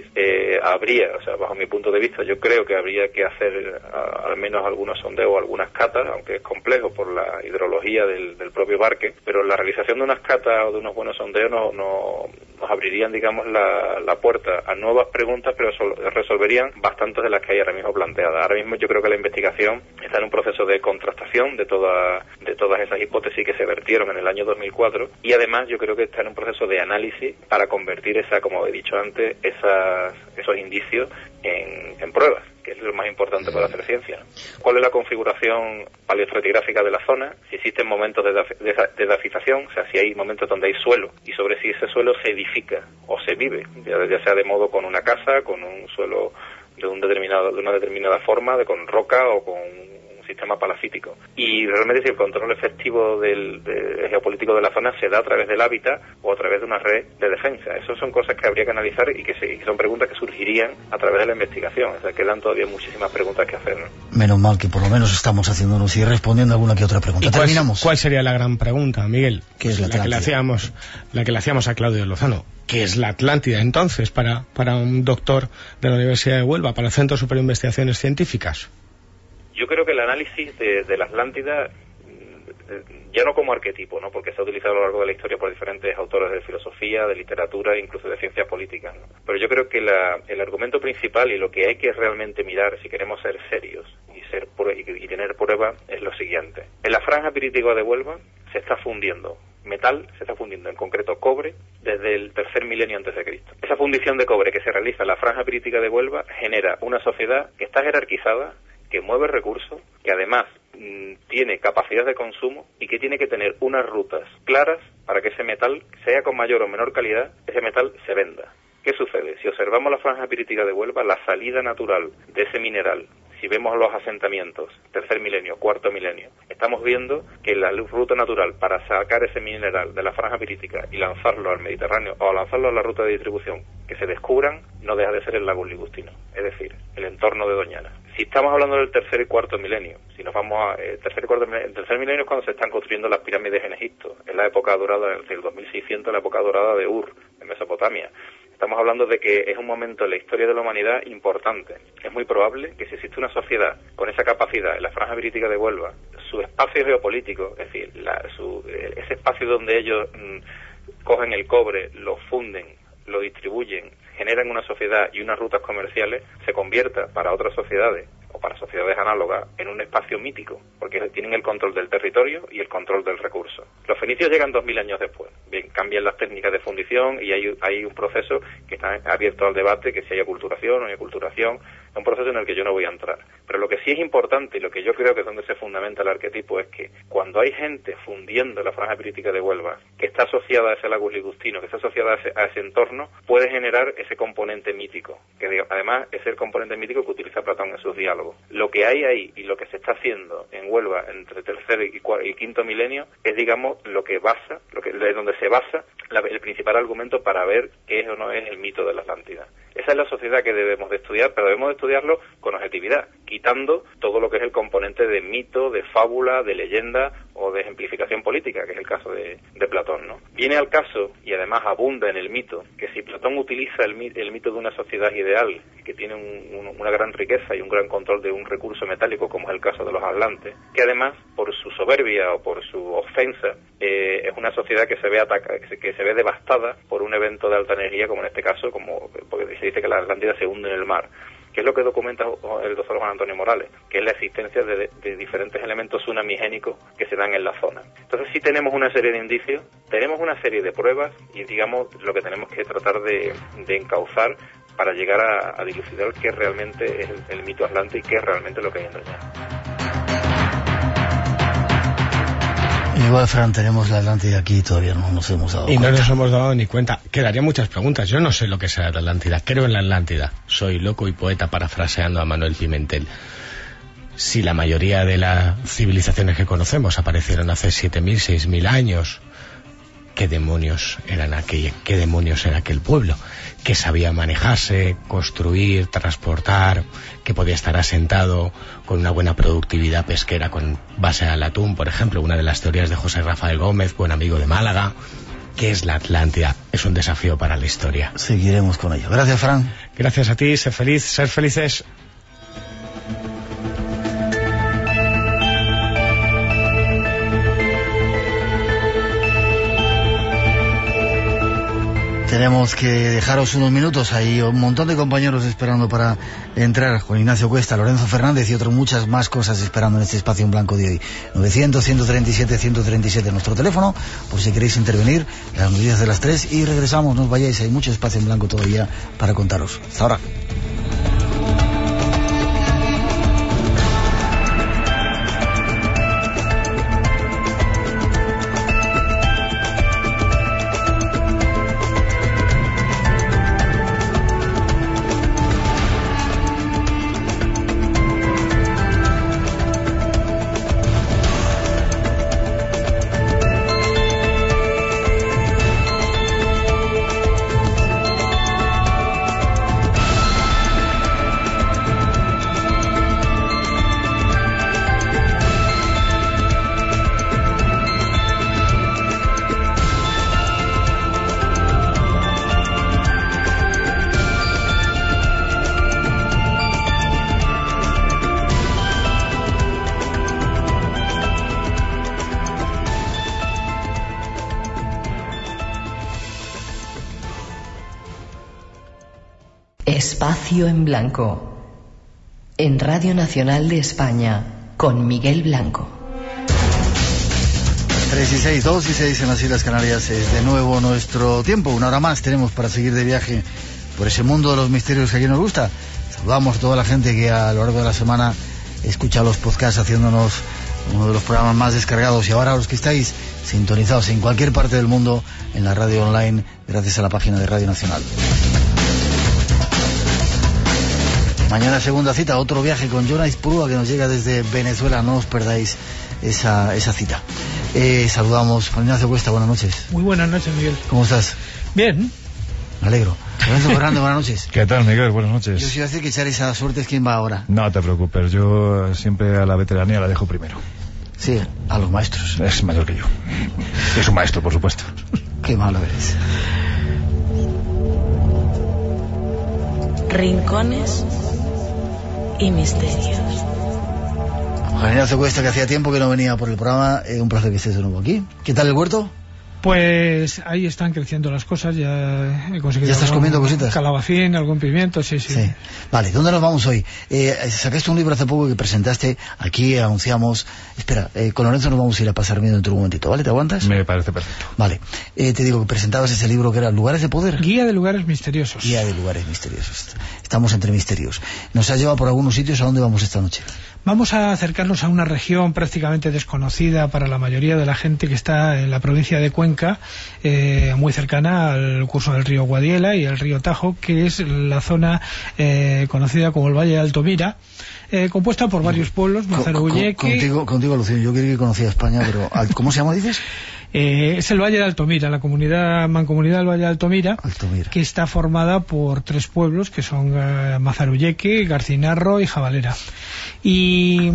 Bajo mi punto de vista, yo creo que habría que hacer al menos algunos sondeos o algunas catas, aunque es complejo por la hidrología del propio parque, pero la realización de unas catas o de unos buenos sondeos nos abrirían, digamos, la puerta a nuevas preguntas, pero resolverían bastantes de las que hay ahora mismo planteadas. Ahora mismo yo creo que la investigación está en un proceso de contrastación de todas esas hipótesis que se vertieron en el año 2004 y además yo creo que está en un proceso de análisis para convertir como he dicho antes, esos indicios en pruebas, que es lo más importante para hacer ciencia. ¿Cuál es la configuración paleoestratigráfica de la zona? Si existen momentos de edafización, o sea, si hay momentos donde hay suelo y sobre si ese suelo se edifica o se vive, ya sea de modo con una casa, con un suelo de una determinada forma, con roca o con sistema palafítico. Y realmente si el control efectivo del geopolítico de la zona se da a través del hábitat o a través de una red de defensa. Esas son cosas que habría que analizar y que son preguntas que surgirían a través de la investigación. O sea, quedan todavía muchísimas preguntas que hacer, ¿no? Menos mal que por lo menos estamos haciéndonos y respondiendo alguna que otra pregunta. Terminamos. ¿Cuál sería la gran pregunta, Miguel? ¿Qué es la que le hacíamos a Claudio Lozano? ¿Qué es la Atlántida entonces para un doctor de la Universidad de Huelva, para el Centro Superior de Investigaciones Científicas? Yo creo que el análisis de la Atlántida, ya no como arquetipo, ¿no? Porque se ha utilizado a lo largo de la historia por diferentes autores de filosofía, de literatura e incluso de ciencias políticas, ¿no? Pero yo creo que el argumento principal y lo que hay que realmente mirar si queremos ser serios y tener prueba es lo siguiente. En la franja pirítica de Huelva se está fundiendo metal, se está fundiendo en concreto cobre desde el tercer milenio antes de Cristo. Esa fundición de cobre que se realiza en la franja pirítica de Huelva genera una sociedad que está jerarquizada, que mueve recursos, que además tiene capacidad de consumo y que tiene que tener unas rutas claras para que ese metal, sea con mayor o menor calidad, ese metal se venda. ¿Qué sucede? Si observamos la franja pirítica de Huelva, la salida natural de ese mineral, si vemos los asentamientos, tercer milenio, cuarto milenio, estamos viendo que la ruta natural para sacar ese mineral de la franja pirítica y lanzarlo al Mediterráneo o lanzarlo a la ruta de distribución que se descubran, no deja de ser el lago Ligustino, es decir, el entorno de Doñana. Si estamos hablando del tercer y cuarto milenio, si nos vamos a el tercer milenio es cuando se están construyendo las pirámides en Egipto, es la época dorada del 2600, la época dorada de Ur, en Mesopotamia. Estamos hablando de que es un momento en la historia de la humanidad importante. Es muy probable que si existe una sociedad con esa capacidad en la franja pirítica de Huelva, su espacio geopolítico, es decir, ese espacio donde ellos cogen el cobre, lo funden, lo distribuyen, generan una sociedad y unas rutas comerciales, se convierta para otras sociedades o para sociedades análogas en un espacio mítico, porque tienen el control del territorio y el control del recurso. Los fenicios llegan 2000 años después. Bien, cambian las técnicas de fundición y hay un proceso que está abierto al debate, que si hay aculturación o no hay aculturación, es un proceso en el que yo no voy a entrar. Pero lo que sí es importante y lo que yo creo que es donde se fundamenta el arquetipo es que cuando hay gente fundiendo la franja pirítica de Huelva, que está asociada a ese lago ligustino, que está asociada a ese entorno, puede generar ese componente mítico, que además es el componente mítico que utiliza Platón en sus diálogos. Lo que hay ahí y lo que se está haciendo en Huelva entre tercer y quinto milenio es, digamos, de donde se basa el principal argumento para ver qué es o no es el mito de la Atlántida. Esa es la sociedad que debemos de estudiar, pero debemos de estudiarlo con objetividad, quitando todo lo que es el componente de mito, de fábula, de leyenda o de ejemplificación política, que es el caso de Platón, ¿no? Viene al caso, y además abunda en el mito, que si Platón utiliza el mito de una sociedad ideal, que tiene una gran riqueza y un gran control de un recurso metálico, como es el caso de los atlantes, que además, por su soberbia o por su ofensa, es una sociedad que se ve devastada por un evento de alta energía, como en este caso, porque se dice que la Atlántida se hunde en el mar, que es lo que documenta el doctor Juan Antonio Morales, que es la existencia de diferentes elementos tsunamigénicos que se dan en la zona. Entonces sí tenemos una serie de indicios, tenemos una serie de pruebas y digamos lo que tenemos que tratar de encauzar para llegar a dilucidar qué realmente es el mito atlante y qué es realmente lo que hay en Doñana. Igual, Fran, tenemos la Atlántida aquí y todavía no nos hemos dado cuenta. Y no nos hemos dado ni cuenta. Quedarían muchas preguntas. Yo no sé lo que será la Atlántida. Creo en la Atlántida. Soy loco y poeta, parafraseando a Manuel Pimentel. Si la mayoría de las civilizaciones que conocemos aparecieron hace 7.000, 6.000 años, ¿qué demonios eran qué demonios era aquel pueblo? Que sabía manejarse, construir, transportar, que podía estar asentado con una buena productividad pesquera con base al atún, por ejemplo, una de las teorías de José Rafael Gómez, buen amigo de Málaga. ¿Qué es la Atlántida? Es un desafío para la historia. Seguiremos con ello. Gracias, Fran. Gracias a ti, ser felices. Tenemos que dejaros unos minutos, hay un montón de compañeros esperando para entrar, Juan Ignacio Cuesta, Lorenzo Fernández y otras muchas más cosas esperando en este espacio en blanco de hoy. 900-137-137 nuestro teléfono, por si queréis intervenir, las noticias de las 3 y regresamos, no os vayáis, hay mucho espacio en blanco todavía para contaros. Hasta ahora. Espacio en Blanco, en Radio Nacional de España, con Miguel Blanco. 3 y 6, 2 y 6 en las Islas Canarias es de nuevo nuestro tiempo. Una hora más tenemos para seguir de viaje por ese mundo de los misterios que aquí nos gusta. Saludamos a toda la gente que a lo largo de la semana escucha los podcasts haciéndonos uno de los programas más descargados, y ahora a los que estáis sintonizados en cualquier parte del mundo en la radio online gracias a la página de Radio Nacional. Mañana segunda cita, otro viaje con Jonas Purúa que nos llega desde Venezuela, no os perdáis esa cita. Saludamos a Juan Ignacio Cuesta, buenas noches. Muy buenas noches, Miguel. ¿Cómo estás? Bien, Me alegro. Lorenzo Fernández, buenas noches. ¿Qué tal, Miguel? Buenas noches. Yo sí voy a decir que echar esa suerte es quien va ahora. No te preocupes, yo siempre a la veteranía la dejo primero. Sí, a los maestros. Es mayor que yo. Es un maestro, por supuesto. Qué malo eres. Rincones y misterios. Juan Ignacio Cuesta, que hacía tiempo que no venía por el programa, un placer que estés de nuevo aquí. ¿Qué tal el huerto? Pues ahí están creciendo las cosas, ya he conseguido... ¿Ya estás comiendo cositas? Calabacín, algún pimiento, sí. Vale, ¿dónde nos vamos hoy? Sacaste un libro hace poco que presentaste, aquí anunciamos... Espera, con Lorenzo nos vamos a ir a pasar viendo dentro de un momentito, ¿vale? ¿Te aguantas? Me parece perfecto. Vale, te digo que presentabas ese libro que era Lugares de Poder. Guía de lugares misteriosos. Guía de lugares misteriosos. Estamos entre misterios. Nos has llevado por algunos sitios. ¿A dónde vamos esta noche? Vamos a acercarnos a una región prácticamente desconocida para la mayoría de la gente que está en la provincia de Cuenca, muy cercana al curso del río Guadiela y el río Tajo, que es la zona conocida como el Valle de Altomira, compuesta por varios pueblos, Mazarulleque... Contigo, Lucía, yo quería que conocía España, pero ¿cómo se llama, dices? Es el Valle de Altomira, la mancomunidad del Valle de Altomira, que está formada por 3 pueblos, que son Mazarulleque, Garcinarro y Jabalera. Y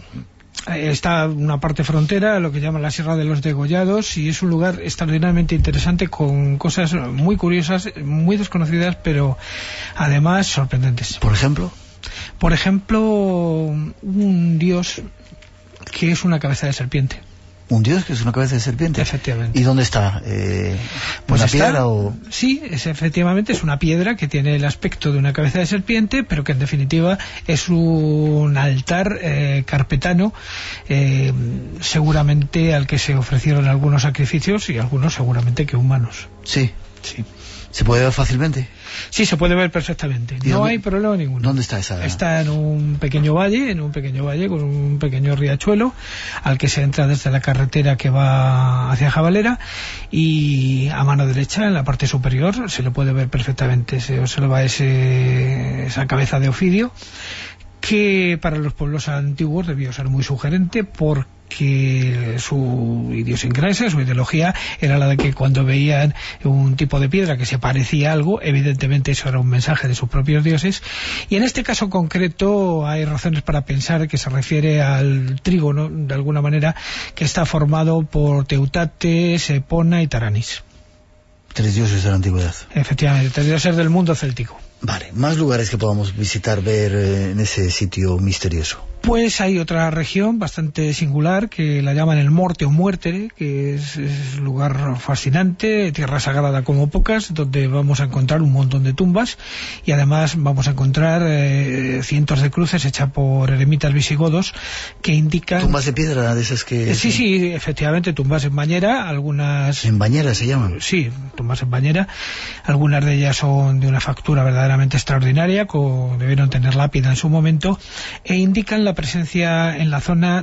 está una parte frontera, lo que llaman la Sierra de los Degollados, y es un lugar extraordinariamente interesante con cosas muy curiosas, muy desconocidas, pero además sorprendentes. ¿Por ejemplo? Por ejemplo, un dios que es una cabeza de serpiente. ¿Un dios que es una cabeza de serpiente? Efectivamente. ¿Y dónde está? Pues ¿una piedra o...? Sí, efectivamente es una piedra que tiene el aspecto de una cabeza de serpiente, pero que en definitiva es un altar carpetano, seguramente al que se ofrecieron algunos sacrificios y algunos seguramente que humanos. Sí. ¿Se puede ver fácilmente? Sí, se puede ver perfectamente. No hay problema ninguno. ¿Dónde está esa? Está en un pequeño valle con un pequeño riachuelo al que se entra desde la carretera que va hacia Jabalera, y a mano derecha, en la parte superior, se lo puede ver perfectamente. Se observa esa cabeza de ofidio, que para los pueblos antiguos debió ser muy sugerente, porque su idiosincrasia, su ideología, era la de que cuando veían un tipo de piedra que se parecía a algo, evidentemente eso era un mensaje de sus propios dioses, y en este caso concreto hay razones para pensar que se refiere al trígono, de alguna manera, que está formado por Teutates, Epona y Taranis. 3 dioses de la antigüedad. Efectivamente, 3 dioses del mundo céltico. Vale, más lugares que podamos visitar, ver en ese sitio misterioso. Pues hay otra región bastante singular que la llaman el Morte o Muertere, que es un lugar fascinante, tierra sagrada como pocas, donde vamos a encontrar un montón de tumbas, y además vamos a encontrar cientos de cruces hechas por eremitas visigodos que indican... ¿Tumbas de piedra de esas que...? Sí, efectivamente, tumbas en bañera, algunas... ¿En bañera se llaman? Sí, tumbas en bañera. Algunas de ellas son de una factura verdaderamente extraordinaria, debieron tener lápida en su momento, e indican la presencia en la zona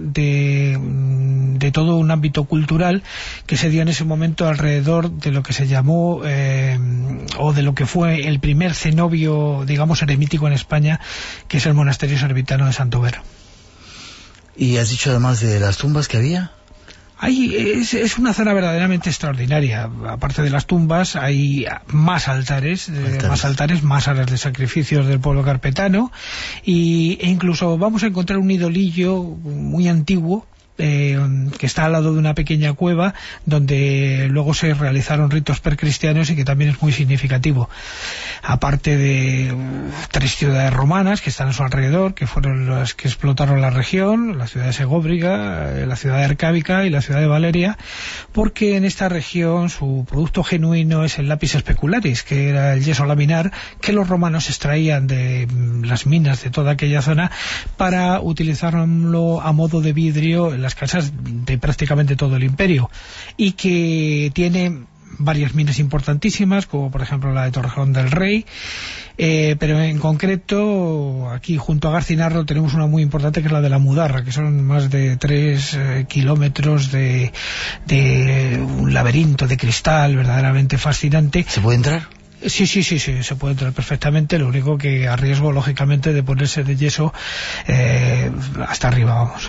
de todo un ámbito cultural que se dio en ese momento alrededor de lo que se llamó o de lo que fue el primer cenobio, digamos, eremítico en España, que es el monasterio servitano de Santovero. ¿Y has dicho además de las tumbas que había? Es una zona verdaderamente extraordinaria. Aparte de las tumbas hay más altares, más áreas de sacrificios del pueblo carpetano, e incluso vamos a encontrar un idolillo muy antiguo que está al lado de una pequeña cueva donde luego se realizaron ritos precristianos y que también es muy significativo. Aparte de 3 ciudades romanas que están a su alrededor, que fueron las que explotaron la región, la ciudad de Segóbriga, la ciudad de Arcábica y la ciudad de Valeria, porque en esta región su producto genuino es el lápiz specularis, que era el yeso laminar que los romanos extraían de las minas de toda aquella zona para utilizarlo a modo de vidrio en las casas de prácticamente todo el imperio, y que tiene varias minas importantísimas, como por ejemplo la de Torrejón del Rey, pero en concreto aquí junto a Garcinarro tenemos una muy importante, que es la de la Mudarra, que son más de 3 kilómetros de un laberinto de cristal verdaderamente fascinante. ¿Se puede entrar? Sí, se puede entrar perfectamente, lo único que a riesgo lógicamente de ponerse de yeso hasta arriba, vamos.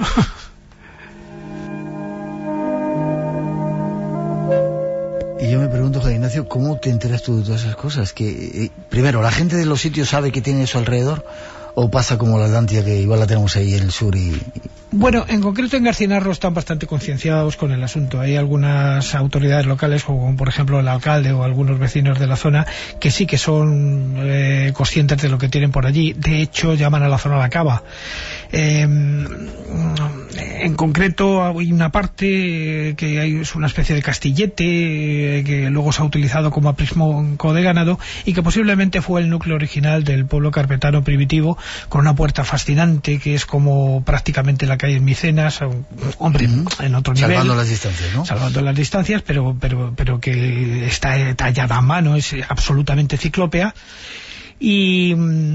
Y yo me pregunto, Juan Ignacio, ¿cómo te enteras tú de todas esas cosas? Que primero, ¿la gente de los sitios sabe que tiene eso alrededor? ¿O pasa como la Atlántida, que igual la tenemos ahí en el sur y...? Bueno, en concreto en Garcinarro están bastante concienciados con el asunto. Hay algunas autoridades locales, como por ejemplo el alcalde o algunos vecinos de la zona, que sí que son conscientes de lo que tienen por allí. De hecho, llaman a la zona la cava. En concreto hay una parte que es una especie de castillete que luego se ha utilizado como aprismo de ganado y que posiblemente fue el núcleo original del pueblo carpetano primitivo, con una puerta fascinante que es como prácticamente la que hay en Micenas, hombre, en otro nivel. Salvando las distancias, ¿no? Salvando las distancias, pero que está tallada a mano, es absolutamente ciclópea. Y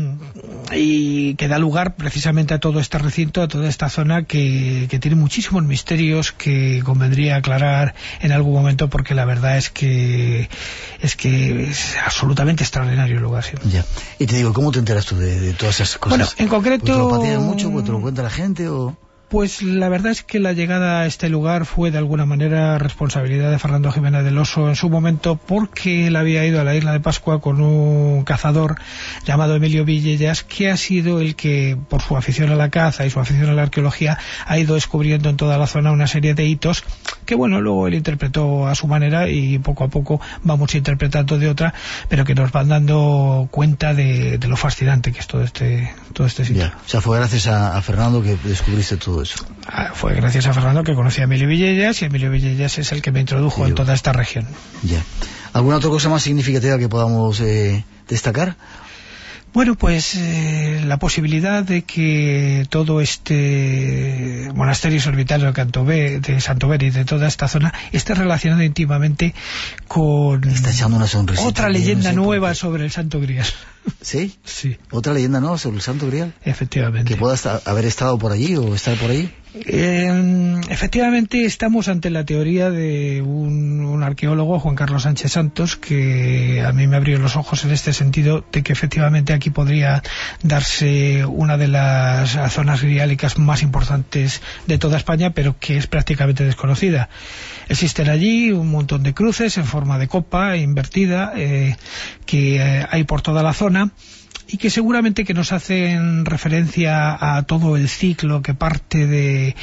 que da lugar precisamente a todo este recinto, a toda esta zona que tiene muchísimos misterios que convendría aclarar en algún momento, porque la verdad es que es absolutamente extraordinario el lugar. ¿Sí? Ya. Y te digo, ¿cómo te enteras tú de todas esas cosas? Bueno, en concreto... ¿Te lo patinan mucho? ¿Te lo cuenta la gente o...? Pues la verdad es que la llegada a este lugar fue de alguna manera responsabilidad de Fernando Jiménez del Oso en su momento, porque él había ido a la isla de Pascua con un cazador llamado Emilio Villellas, que ha sido el que, por su afición a la caza y su afición a la arqueología, ha ido descubriendo en toda la zona una serie de hitos que, bueno, luego él interpretó a su manera y poco a poco vamos interpretando de otra, pero que nos van dando cuenta de lo fascinante que es todo este sitio. Ya. O sea, fue gracias a Fernando que descubriste todo eso. Fue gracias a Fernando que conocí a Emilio Villellas, y Emilio Villellas es el que me introdujo en toda esta región. Ya. ¿Alguna otra cosa más significativa que podamos destacar? Bueno, pues la posibilidad de que todo este monasterio sorbitano de Santover y de toda esta zona esté relacionado íntimamente con otra leyenda nueva sobre el Santo Grial. ¿Sí? Sí. ¿Otra leyenda nueva sobre el Santo Grial? Efectivamente. ¿Que pueda haber estado por allí o estar por allí? Efectivamente estamos ante la teoría de un arqueólogo, Juan Carlos Sánchez Santos, que a mí me abrió los ojos en este sentido de que efectivamente aquí podría darse una de las zonas griálicas más importantes de toda España, pero que es prácticamente desconocida. Existen allí un montón de cruces en forma de copa invertida que hay por toda la zona, y que seguramente que nos hacen referencia a todo el ciclo que parte de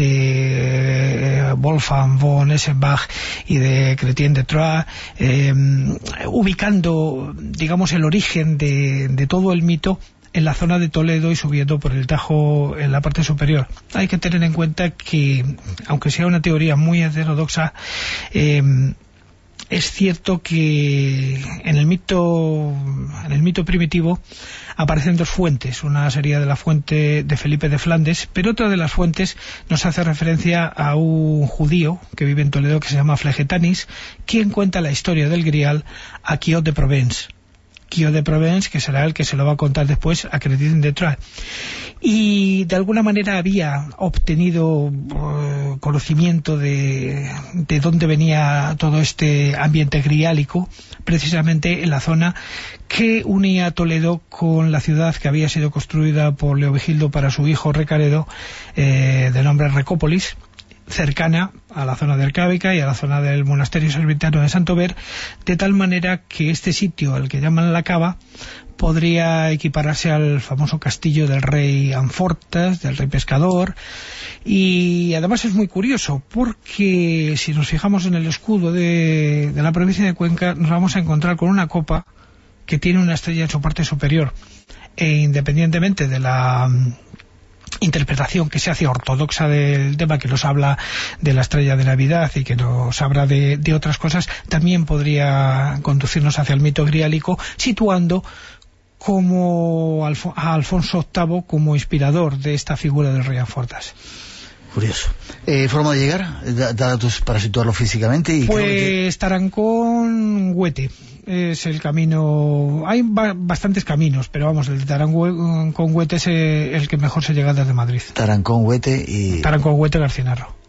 Wolfgang von Eschenbach y de Chrétien de Troyes, ubicando, digamos, el origen de todo el mito en la zona de Toledo y subiendo por el Tajo en la parte superior. Hay que tener en cuenta que, aunque sea una teoría muy heterodoxa, es cierto que en el mito primitivo aparecen dos fuentes. Una sería de la fuente de Felipe de Flandes, pero otra de las fuentes nos hace referencia a un judío que vive en Toledo que se llama Flegetanis, quien cuenta la historia del Grial a Quillot de Provence. Quillot de Provence, que será el que se lo va a contar después a Chrétien de Troyes. Y de alguna manera había obtenido conocimiento de dónde venía todo este ambiente griálico, precisamente en la zona que unía Toledo con la ciudad que había sido construida por Leovigildo para su hijo Recaredo, de nombre Recópolis, cercana a la zona de Arcábica y a la zona del monasterio sorbitano de Santover, de tal manera que este sitio, al que llaman la Cava, podría equipararse al famoso castillo del rey Anfortas, del rey pescador. Y además es muy curioso, porque si nos fijamos en el escudo de la provincia de Cuenca, nos vamos a encontrar con una copa que tiene una estrella en su parte superior, e independientemente de la interpretación que se hace ortodoxa del tema, que nos habla de la estrella de Navidad y que nos habla de otras cosas, también podría conducirnos hacia el mito griálico, situando como a Alfonso VIII como inspirador de esta figura del rey Anfortas. Curioso. ¿Forma de llegar? Datos para situarlo físicamente. Pues Tarancón-Huete es el camino. Hay bastantes caminos, pero vamos, el de Tarancón-Huete es el que mejor se llega desde Madrid. Tarancón-Huete y... Tarancón-Huete, Garcinarro.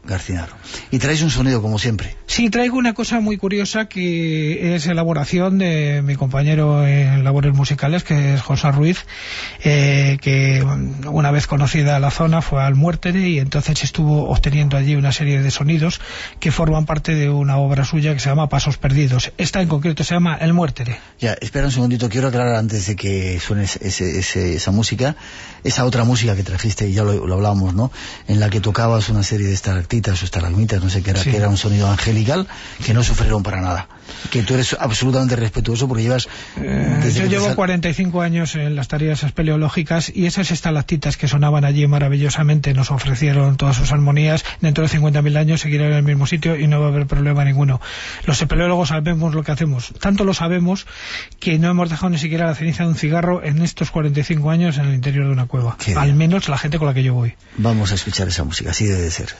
Garcinaro. Y traéis un sonido como siempre. Sí, traigo una cosa muy curiosa que es elaboración de mi compañero en labores musicales, que es José Ruiz, que una vez conocida la zona fue al Muértere y entonces estuvo obteniendo allí una serie de sonidos que forman parte de una obra suya que se llama Pasos Perdidos. Esta en concreto se llama El Muértere. Ya, espera un segundito, quiero aclarar antes de que suene esa música, esa otra música que trajiste, y ya lo hablábamos, ¿no? En la que tocabas una serie de estalactitas o estalagmitas, no sé qué era, sí, que era un sonido angelical, que no sufrieron para nada. Que tú eres absolutamente respetuoso porque llevas... yo llevo 45 años en las tareas espeleológicas y esas estalactitas que sonaban allí maravillosamente nos ofrecieron todas sus armonías. Dentro de 50.000 años seguirán en el mismo sitio y no va a haber problema ninguno. Los espeleólogos sabemos lo que hacemos. Tanto lo sabemos que no hemos dejado ni siquiera la ceniza de un cigarro en estos 45 años en el interior de una cueva. Al menos la gente con la que yo voy. Vamos a escuchar esa música, así debe de ser.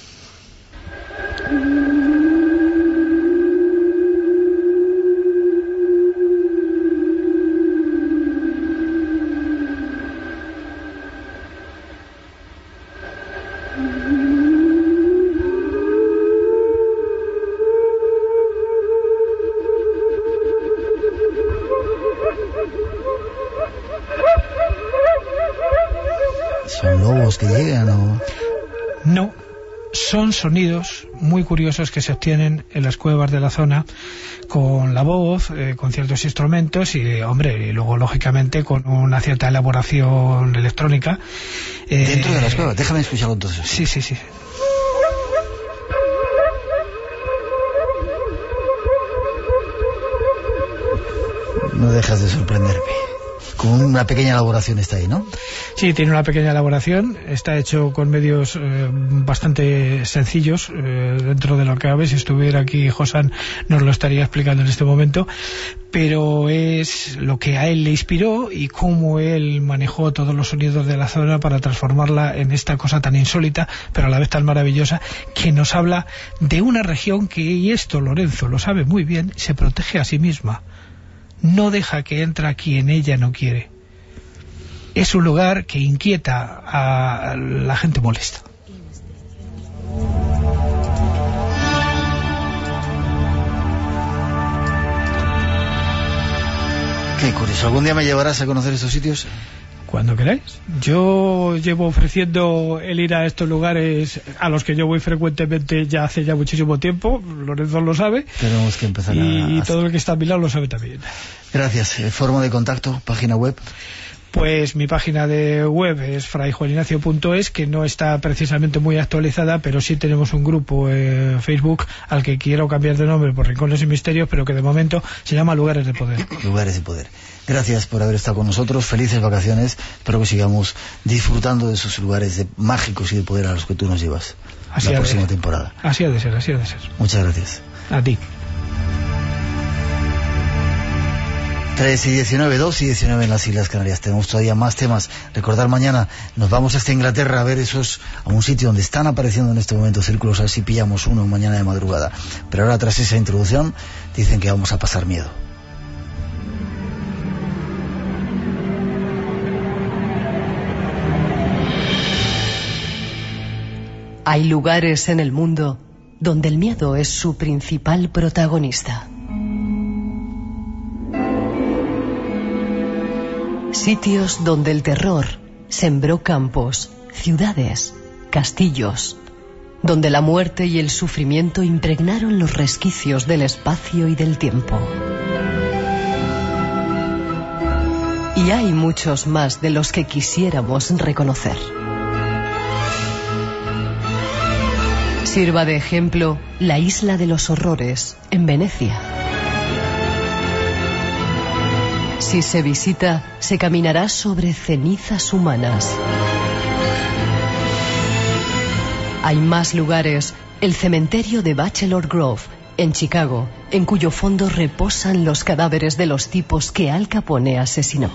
¿Son lobos que llegan o...? No, son sonidos muy curiosos que se obtienen en las cuevas de la zona con la voz, con ciertos instrumentos y, hombre, y luego lógicamente con una cierta elaboración electrónica. Dentro de las cuevas, déjame escucharlo entonces. Sí, sí, sí. No dejas de sorprenderme. Con una pequeña elaboración está ahí, ¿no? Sí, tiene una pequeña elaboración. Está hecho con medios bastante sencillos dentro de lo que cabe. Si estuviera aquí Josan nos lo estaría explicando en este momento. Pero es lo que a él le inspiró y cómo él manejó todos los sonidos de la zona para transformarla en esta cosa tan insólita, pero a la vez tan maravillosa, que nos habla de una región que, y esto Lorenzo lo sabe muy bien, se protege a sí misma. No deja que entre quien ella no quiere. Es un lugar que inquieta a la gente molesta. Qué curioso. ¿Algún día me llevarás a conocer estos sitios? Cuando queráis. Yo llevo ofreciendo el ir a estos lugares a los que yo voy frecuentemente ya hace ya muchísimo tiempo. Lorenzo lo sabe. Tenemos que empezar y todo el que está a mi lado lo sabe también. Gracias. ¿Forma de contacto? ¿Página web? Pues mi página de web es fraijuanignacio.es, que no está precisamente muy actualizada, pero sí tenemos un grupo en Facebook al que quiero cambiar de nombre por Rincones y Misterios, pero que de momento se llama Lugares de Poder. Lugares de Poder. Gracias por haber estado con nosotros, felices vacaciones, espero que sigamos disfrutando de esos lugares mágicos y de poder a los que tú nos llevas la próxima temporada. Así ha de ser, así ha de ser. Muchas gracias. A ti. 3 y 19, 2 y 19 en las Islas Canarias. Tenemos todavía más temas. Recordar, mañana nos vamos hasta Inglaterra a ver a un sitio donde están apareciendo en este momento círculos, a ver si pillamos uno mañana de madrugada. Pero ahora, tras esa introducción, dicen que vamos a pasar miedo. Hay lugares en el mundo donde el miedo es su principal protagonista. Sitios donde el terror sembró campos, ciudades, castillos, donde la muerte y el sufrimiento impregnaron los resquicios del espacio y del tiempo. Y hay muchos más de los que quisiéramos reconocer. Sirva de ejemplo la Isla de los Horrores, en Venecia. Si se visita, se caminará sobre cenizas humanas. Hay más lugares, el cementerio de Bachelor Grove, en Chicago, en cuyo fondo reposan los cadáveres de los tipos que Al Capone asesinó.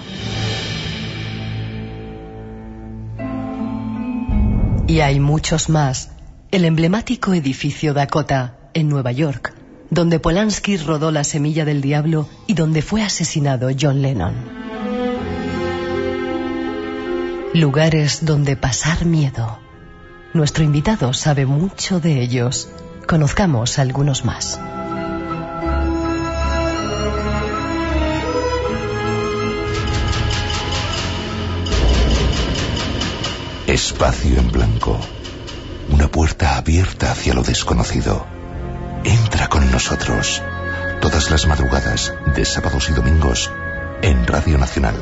Y hay muchos más. El emblemático edificio Dakota, en Nueva York, donde Polanski rodó La Semilla del Diablo y donde fue asesinado John Lennon. Lugares donde pasar miedo Nuestro invitado sabe mucho de ellos. Conozcamos algunos más. Espacio en blanco. Una puerta abierta hacia lo desconocido. Entra con nosotros. Todas las madrugadas, de sábados y domingos, en Radio Nacional.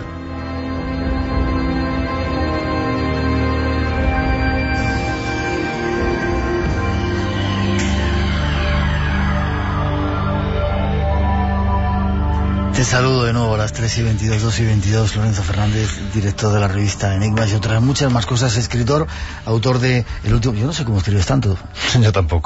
Te saludo de nuevo a las 3:22, 2:22, Lorenzo Fernández, director de la revista Enigmas y otras muchas más cosas, escritor, autor de el último... Yo no sé cómo escribes tanto. Yo tampoco.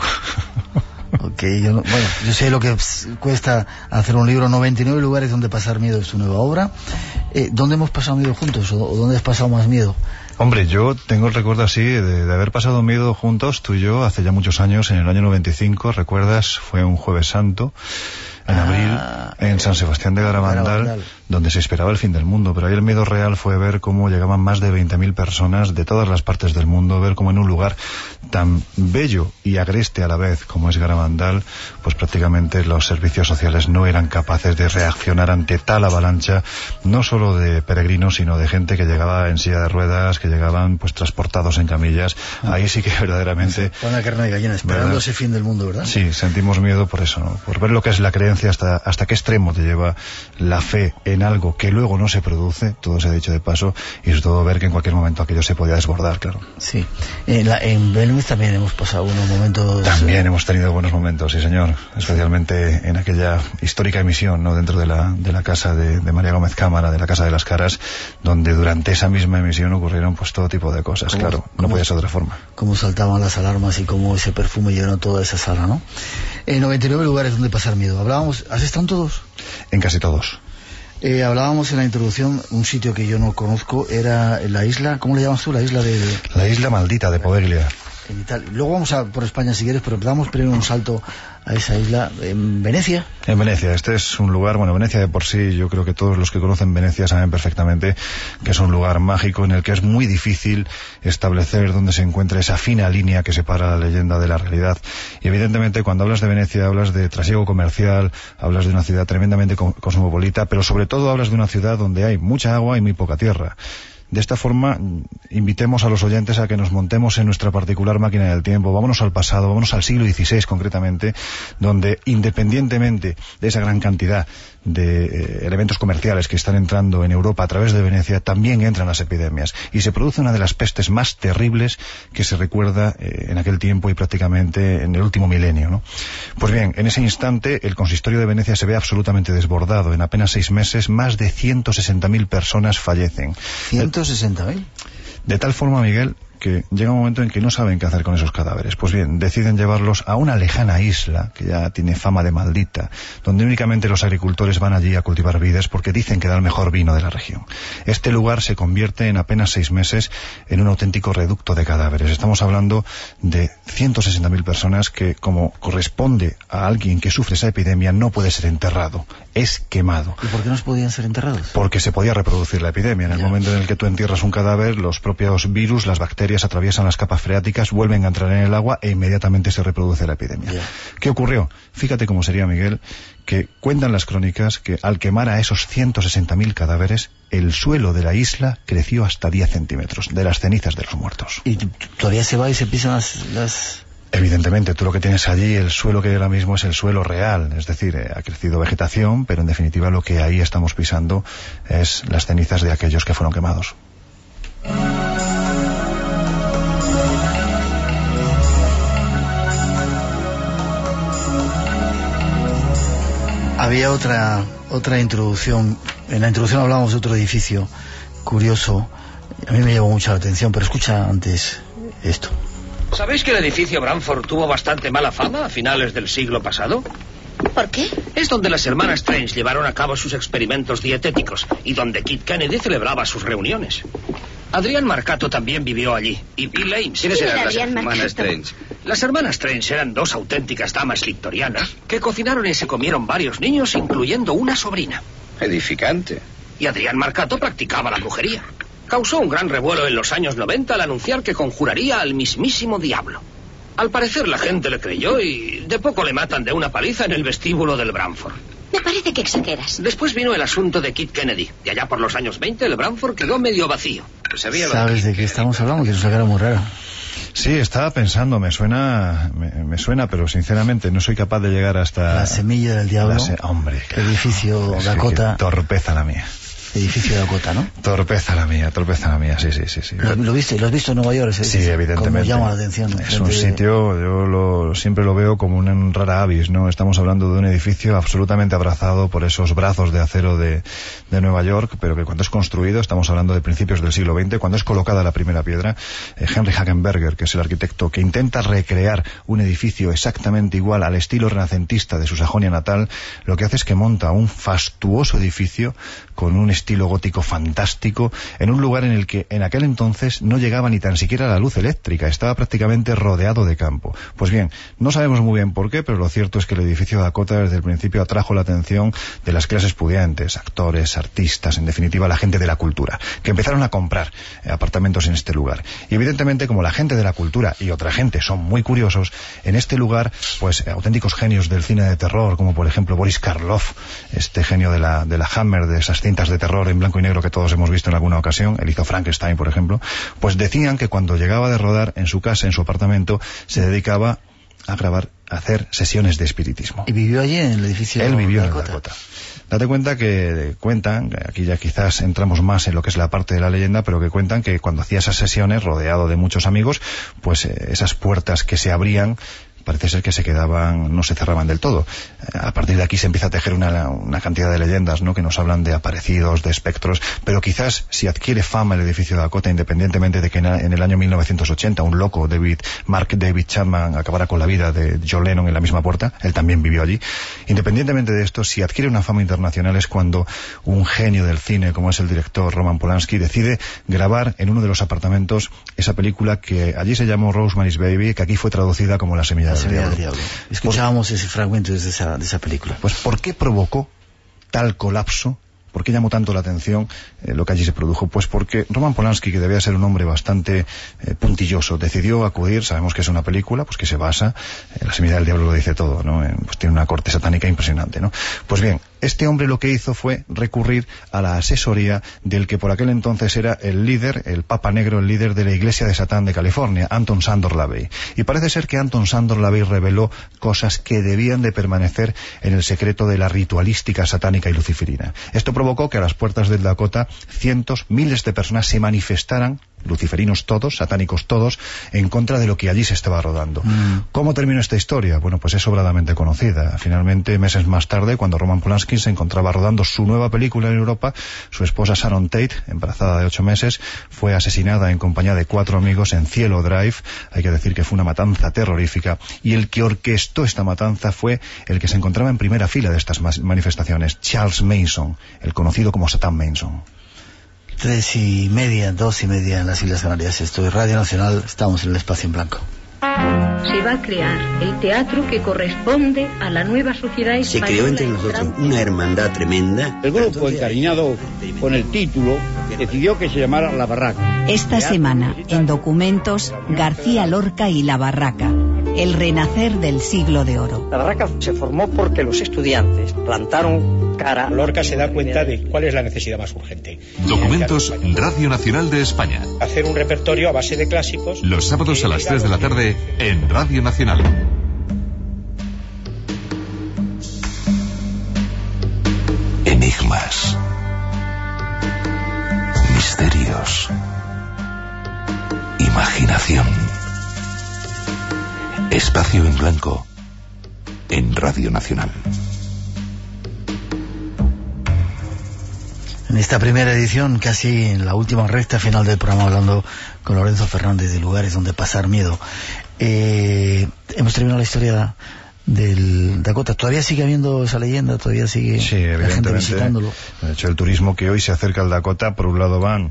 Ok, yo sé lo que cuesta hacer un libro. 99 lugares donde pasar miedo es tu nueva obra. ¿Dónde hemos pasado miedo juntos o dónde has pasado más miedo? Hombre, yo tengo el recuerdo así de haber pasado miedo juntos, tú y yo, hace ya muchos años, en el año 95, ¿recuerdas? Fue un Jueves Santo, en abril, en San Sebastián de Garabandal, donde se esperaba el fin del mundo. Pero ahí el miedo real fue ver cómo llegaban más de 20.000 personas de todas las partes del mundo, ver cómo en un lugar tan bello y agreste a la vez como es Garabandal, pues prácticamente los servicios sociales no eran capaces de reaccionar ante tal avalancha, no solo de peregrinos, sino de gente que llegaba en silla de ruedas, que llegaban pues transportados en camillas. Ahí sí que verdaderamente... Una carne de gallina, esperando ese fin del mundo, ¿verdad? Sí, sentimos miedo por eso, ¿no? Por ver lo que es la creencia, hasta qué extremo te lleva la fe en algo que luego no se produce, todo se ha dicho de paso, y sobre todo ver que en cualquier momento aquello se podía desbordar, claro. Sí. En Belmez también hemos pasado unos momentos... También hemos tenido buenos momentos, sí señor, especialmente en aquella histórica emisión, ¿no?, dentro de la casa de María Gómez Cámara, de la Casa de las Caras, donde durante esa misma emisión ocurrieron pues todo tipo de cosas, claro, no podía ser de otra forma. Cómo saltaban las alarmas y cómo ese perfume llenó toda esa sala, ¿no? 99 lugares donde pasar miedo. ¿Has estado en todos? En casi todos. Hablábamos en la introducción, un sitio que yo no conozco, era la isla, ¿cómo le llamas tú? La isla maldita de Poveglia. En Italia. Luego vamos por España si quieres, pero damos primero un salto a esa isla. ¿En Venecia? En Venecia. Este es un lugar, Venecia de por sí, yo creo que todos los que conocen Venecia saben perfectamente que es un lugar mágico en el que es muy difícil establecer dónde se encuentra esa fina línea que separa la leyenda de la realidad. Y evidentemente cuando hablas de Venecia hablas de trasiego comercial, hablas de una ciudad tremendamente cosmopolita, pero sobre todo hablas de una ciudad donde hay mucha agua y muy poca tierra. De esta forma, invitemos a los oyentes a que nos montemos en nuestra particular máquina del tiempo, vámonos al pasado, vámonos al siglo XVI concretamente, donde independientemente de esa gran cantidad de elementos comerciales que están entrando en Europa a través de Venecia, también entran las epidemias y se produce una de las pestes más terribles que se recuerda en aquel tiempo y prácticamente en el último milenio, ¿no? Pues bien, en ese instante el consistorio de Venecia se ve absolutamente desbordado. En apenas 6 meses más de 160.000 personas fallecen. ¿160.000? De tal forma, Miguel, que llega un momento en que no saben qué hacer con esos cadáveres. Pues bien, deciden llevarlos a una lejana isla que ya tiene fama de maldita, donde únicamente los agricultores van allí a cultivar vides porque dicen que da el mejor vino de la región. Este lugar se convierte en apenas 6 meses en un auténtico reducto de cadáveres. Estamos hablando de 160.000 personas que, como corresponde a alguien que sufre esa epidemia, no puede ser enterrado, es quemado. ¿Y por qué no podían ser enterrados? Porque se podía reproducir la epidemia. En el momento en el que tú entierras un cadáver, los propios virus, las bacterias atraviesan las capas freáticas, vuelven a entrar en el agua e inmediatamente se reproduce la epidemia. ¿Qué ocurrió? Fíjate cómo sería, Miguel, que cuentan las crónicas que al quemar a esos 160.000 cadáveres, el suelo de la isla creció hasta 10 centímetros de las cenizas de los muertos. ¿Y todavía se va y se pisan las...? Evidentemente, tú lo que tienes allí, el suelo que hay ahora mismo es el suelo real, es decir, ha crecido vegetación, pero en definitiva lo que ahí estamos pisando es las cenizas de aquellos que fueron quemados. Había otra introducción. En la introducción hablábamos de otro edificio curioso. A mí me llamó mucho la atención, pero escucha antes esto. ¿Sabéis que el edificio Branford tuvo bastante mala fama a finales del siglo pasado? ¿Por qué? Es donde las hermanas Strange llevaron a cabo sus experimentos dietéticos y donde Kit Kennedy celebraba sus reuniones. Adrián Marcato también vivió allí, y Bill Ames. ¿Quiénes eran las hermanas Strange? Las hermanas Strange eran 2 auténticas damas victorianas que cocinaron y se comieron varios niños, incluyendo una sobrina. Edificante. Y Adrián Marcato practicaba la brujería. Causó un gran revuelo en los años 90 al anunciar que conjuraría al mismísimo diablo. Al parecer la gente le creyó y de poco le matan de una paliza en el vestíbulo del Branford. Me parece que exageras. Después vino el asunto de Kid Kennedy. Y allá por los años 20 el Branford quedó medio vacío. ¿Sabes de qué estamos hablando? Que es una cara muy rara. Sí, estaba pensando, me suena, pero sinceramente no soy capaz de llegar hasta... La semilla del diablo. Hombre. Edificio Dakota. Qué torpeza la mía. Edificio Dakota, ¿no? Torpeza la mía, sí. ¿Lo has visto en Nueva York? Sí, evidentemente. Como llama la atención. Es un sitio, yo siempre lo veo como un rara avis, ¿no? Estamos hablando de un edificio absolutamente abrazado por esos brazos de acero de Nueva York, pero que cuando es construido, estamos hablando de principios del siglo XX, cuando es colocada la primera piedra, Henry Hagenberger, que es el arquitecto que intenta recrear un edificio exactamente igual al estilo renacentista de su Sajonia natal, lo que hace es que monta un fastuoso edificio con un estilo gótico fantástico, en un lugar en el que en aquel entonces no llegaba ni tan siquiera la luz eléctrica, estaba prácticamente rodeado de campo. Pues bien, no sabemos muy bien por qué, pero lo cierto es que el edificio Dakota desde el principio atrajo la atención de las clases pudientes, actores, artistas, en definitiva la gente de la cultura, que empezaron a comprar apartamentos en este lugar. Y evidentemente, como la gente de la cultura y otra gente son muy curiosos, en este lugar, pues auténticos genios del cine de terror, como por ejemplo Boris Karloff, este genio de la Hammer, de esas cintas de terror en blanco y negro que todos hemos visto en alguna ocasión, él hizo Frankenstein, por ejemplo, pues decían que cuando llegaba de rodar en su casa, en su apartamento, se dedicaba a grabar, a hacer sesiones de espiritismo. ¿Y vivió allí en el edificio? Él vivió en el Dakota. Date cuenta que cuentan, aquí ya quizás entramos más en lo que es la parte de la leyenda, pero que cuentan que cuando hacía esas sesiones, rodeado de muchos amigos, pues esas puertas que se abrían, parece ser que se quedaban, no se cerraban del todo. A partir de aquí se empieza a tejer una cantidad de leyendas, ¿no?, que nos hablan de aparecidos, de espectros, pero quizás si adquiere fama el edificio de Dakota, independientemente de que en el año 1980 un loco, Mark David Chapman, acabara con la vida de John Lennon en la misma puerta, él también vivió allí. Independientemente de esto, si adquiere una fama internacional es cuando un genio del cine, como es el director Roman Polanski, decide grabar en uno de los apartamentos esa película que allí se llamó Rosemary's Baby, que aquí fue traducida como La semilla del diablo. Escuchábamos ese fragmento de esa película. Pues ¿por qué provocó tal colapso? ¿Por qué llamó tanto la atención lo que allí se produjo? Pues porque Roman Polanski, que debía ser un hombre bastante puntilloso, decidió acudir, sabemos que es una película, pues que se basa, La semilla del diablo lo dice todo, ¿no? Pues tiene una corte satánica impresionante, ¿no? Pues bien, este hombre lo que hizo fue recurrir a la asesoría del que por aquel entonces era el líder, el Papa Negro, el líder de la Iglesia de Satán de California, Anton Sandor Lavey. Y parece ser que Anton Sandor Lavey reveló cosas que debían de permanecer en el secreto de la ritualística satánica y luciferina. Esto provocó que a las puertas del Dakota cientos, miles de personas se manifestaran, luciferinos todos, satánicos todos, en contra de lo que allí se estaba rodando. ¿Cómo terminó esta historia? Bueno, pues es sobradamente conocida. Finalmente, meses más tarde, cuando Roman Polanski se encontraba rodando su nueva película en Europa, su esposa Sharon Tate, embarazada de 8 meses, fue asesinada en compañía de 4 amigos en Cielo Drive. Hay que decir que fue una matanza terrorífica, y el que orquestó esta matanza fue el que se encontraba en primera fila de estas manifestaciones, Charles Manson, el conocido como Satán Manson. 3:30, 2:30 en las Islas Canarias. Esto es Radio Nacional, estamos en el espacio en blanco. Se va a crear el teatro que corresponde a la nueva sociedad española. Se creó entre nosotros una hermandad tremenda. El grupo, encariñado con el título, decidió que se llamara La Barraca. Esta semana, en Documentos, García Lorca y La Barraca, el renacer del siglo de oro. La Barraca se formó porque los estudiantes plantaron cara. Lorca se da cuenta de cuál es la necesidad más urgente. Documentos, Radio Nacional de España. Hacer un repertorio a base de clásicos. Los sábados a las 3 de la tarde en Radio Nacional. Enigmas. Misterios. Imaginación. Espacio en blanco en Radio Nacional. En esta primera edición, casi en la última recta final del programa, hablando con Lorenzo Fernández de lugares donde pasar miedo, hemos terminado la historia del Dakota. ¿Todavía sigue habiendo esa leyenda? ¿Todavía sigue la gente visitándolo? De hecho, el turismo que hoy se acerca al Dakota, por un lado van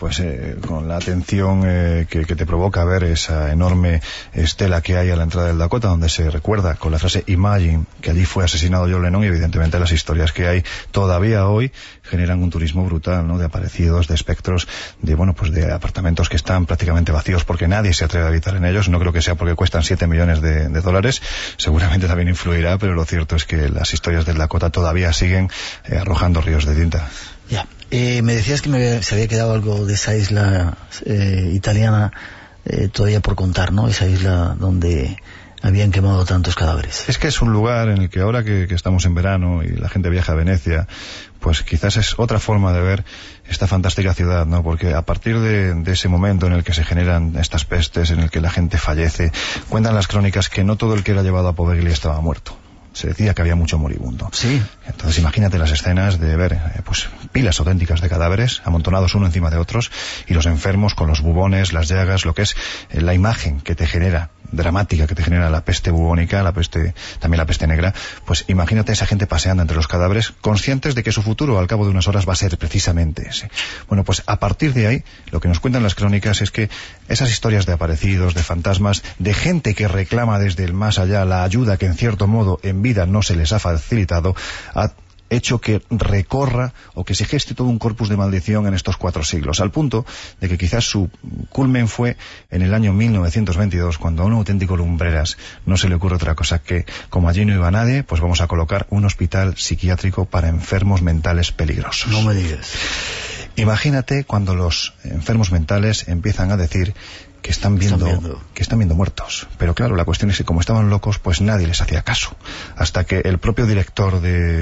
con la atención que te provoca ver esa enorme estela que hay a la entrada del Dakota, donde se recuerda con la frase Imagine que allí fue asesinado John Lennon, y evidentemente las historias que hay todavía hoy generan un turismo brutal, ¿no? De aparecidos, de espectros, de apartamentos que están prácticamente vacíos porque nadie se atreve a habitar en ellos. No creo que sea porque cuestan $7 millones, seguramente también influirá, pero lo cierto es que las historias del Dakota todavía siguen arrojando ríos de tinta. Ya. Me decías que se había quedado algo de esa isla italiana todavía por contar, ¿no? Esa isla donde habían quemado tantos cadáveres. Es que es un lugar en el que ahora que estamos en verano y la gente viaja a Venecia, pues quizás es otra forma de ver esta fantástica ciudad, ¿no? Porque a partir de ese momento en el que se generan estas pestes, en el que la gente fallece, cuentan las crónicas que no todo el que era llevado a Poveglia estaba muerto. Se decía que había mucho moribundo. Sí. Entonces imagínate las escenas de ver pilas auténticas de cadáveres amontonados uno encima de otros, y los enfermos con los bubones, las llagas, lo que es la imagen que te genera, dramática, que te genera la peste bubónica, también la peste negra. Pues imagínate a esa gente paseando entre los cadáveres, conscientes de que su futuro al cabo de unas horas va a ser precisamente ese. Bueno, pues a partir de ahí, lo que nos cuentan las crónicas es que esas historias de aparecidos, de fantasmas, de gente que reclama desde el más allá la ayuda que en cierto modo en vida no se les ha facilitado, ha hecho que recorra o que se geste todo un corpus de maldición en estos 4 siglos, al punto de que quizás su culmen fue en el año 1922, cuando a un auténtico Lumbreras no se le ocurre otra cosa que, como allí no iba nadie, pues vamos a colocar un hospital psiquiátrico para enfermos mentales peligrosos. No me digas. Imagínate cuando los enfermos mentales empiezan a decir que están viendo muertos. Pero claro, la cuestión es que como estaban locos, pues nadie les hacía caso. Hasta que el propio director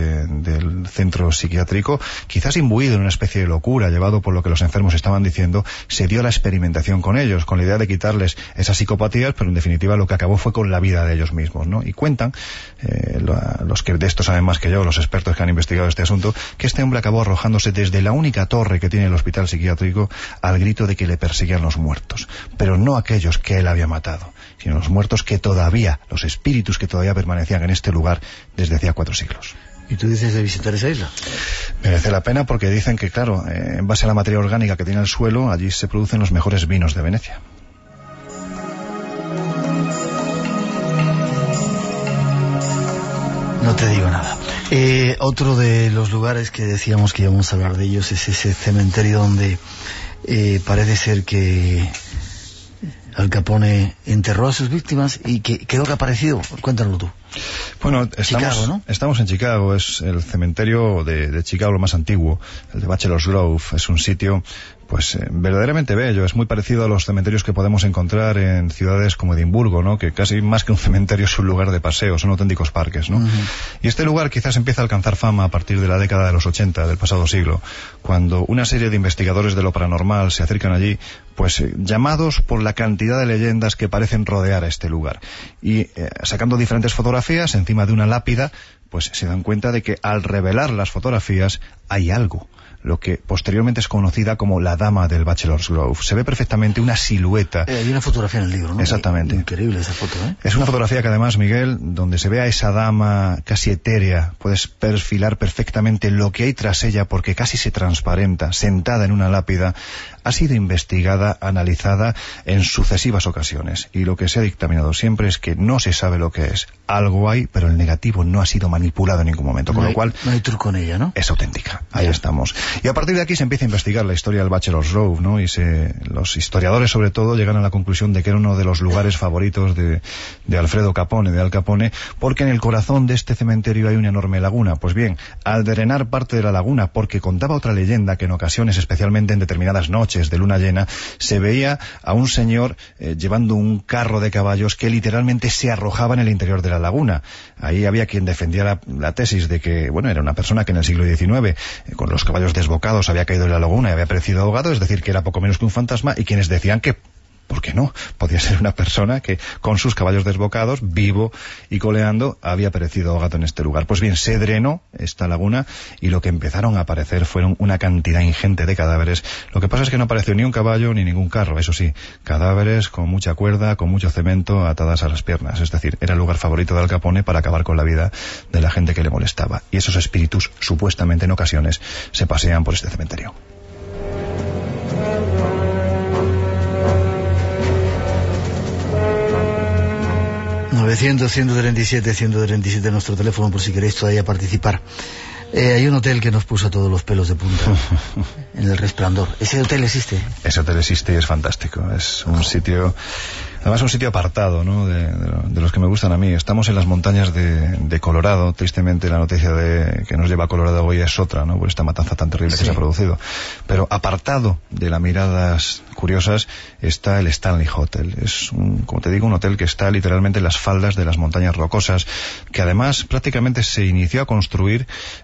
del centro psiquiátrico, quizás imbuido en una especie de locura, llevado por lo que los enfermos estaban diciendo, se dio a la experimentación con ellos, con la idea de quitarles esas psicopatías, pero en definitiva lo que acabó fue con la vida de ellos mismos, ¿no? Y cuentan, los que de esto saben más que yo, los expertos que han investigado este asunto, que este hombre acabó arrojándose desde la única torre que tiene el hospital psiquiátrico al grito de que le perseguían los muertos. Pero no aquellos que él había matado, sino los muertos que todavía, los espíritus que todavía permanecían en este lugar desde hacía 4 siglos. ¿Y tú dices de visitar esa isla? Merece la pena porque dicen que, claro, en base a la materia orgánica que tiene el suelo, allí se producen los mejores vinos de Venecia. No te digo nada. Otro de los lugares que decíamos que íbamos a hablar de ellos es ese cementerio donde parece ser que Al Capone enterró a sus víctimas y que quedó reaparecido. Cuéntanoslo tú. Bueno, Chicago, ¿no? Estamos en Chicago, es el cementerio de Chicago, lo más antiguo, el de Bachelor's Grove. Es un sitio pues verdaderamente bello, es muy parecido a los cementerios que podemos encontrar en ciudades como Edimburgo, ¿no? Que casi más que un cementerio es un lugar de paseo, son auténticos parques, ¿no? Y este lugar quizás empieza a alcanzar fama a partir de la década de los 80 del pasado siglo, cuando una serie de investigadores de lo paranormal se acercan allí, pues llamados por la cantidad de leyendas que parecen rodear a este lugar. Y sacando diferentes fotografías encima de una lápida, pues se dan cuenta de que al revelar las fotografías hay algo, lo que posteriormente es conocida como la Dama del Bachelor's Grove. Se ve perfectamente una silueta. Hay una fotografía en el libro, ¿no? Exactamente. Increíble esa foto, ¿eh? Es una fotografía que además, Miguel, donde se ve a esa dama casi etérea, puedes perfilar perfectamente lo que hay tras ella porque casi se transparenta, sentada en una lápida. Ha sido investigada, analizada en sucesivas ocasiones, y lo que se ha dictaminado siempre es que no se sabe lo que es. Algo hay, pero el negativo no ha sido manipulado en ningún momento, con lo cual no hay truco en ella, ¿no? Es auténtica. Ahí estamos. Y a partir de aquí se empieza a investigar la historia del Bachelor's Grove, ¿no? Y los historiadores, sobre todo, llegan a la conclusión de que era uno de los lugares favoritos de Alfredo Capone, de Al Capone, porque en el corazón de este cementerio hay una enorme laguna. Pues bien, al drenar parte de la laguna, porque contaba otra leyenda que en ocasiones, especialmente en determinadas noches de luna llena, se veía a un señor llevando un carro de caballos que literalmente se arrojaba en el interior de la laguna. Ahí había quien defendía la tesis de que, bueno, era una persona que en el siglo XIX, con los caballos desbocados, había caído en la laguna y había perecido ahogado, es decir, que era poco menos que un fantasma, y quienes decían que, ¿por qué no? Podía ser una persona que con sus caballos desbocados, vivo y coleando, había perecido ahogado en este lugar. Pues bien, se drenó esta laguna y lo que empezaron a aparecer fueron una cantidad ingente de cadáveres. Lo que pasa es que no apareció ni un caballo ni ningún carro, eso sí, cadáveres con mucha cuerda, con mucho cemento atadas a las piernas. Es decir, era el lugar favorito de Al Capone para acabar con la vida de la gente que le molestaba. Y esos espíritus, supuestamente en ocasiones, se pasean por este cementerio. 900-137-137 nuestro teléfono por si queréis todavía participar. Hay un hotel que nos puso a todos los pelos de punta en El Resplandor. ¿Ese hotel existe? Ese hotel existe y es fantástico. Es un sitio... Además, un sitio apartado, ¿no?, de los que me gustan a mí. Estamos en las montañas de Colorado. Tristemente, la noticia que nos lleva a Colorado hoy es otra, ¿no?, por esta matanza tan terrible que se ha producido. Pero apartado de las miradas curiosas está el Stanley Hotel. Es, como te digo, un hotel que está literalmente en las faldas de las montañas rocosas, que además prácticamente se empezó a construir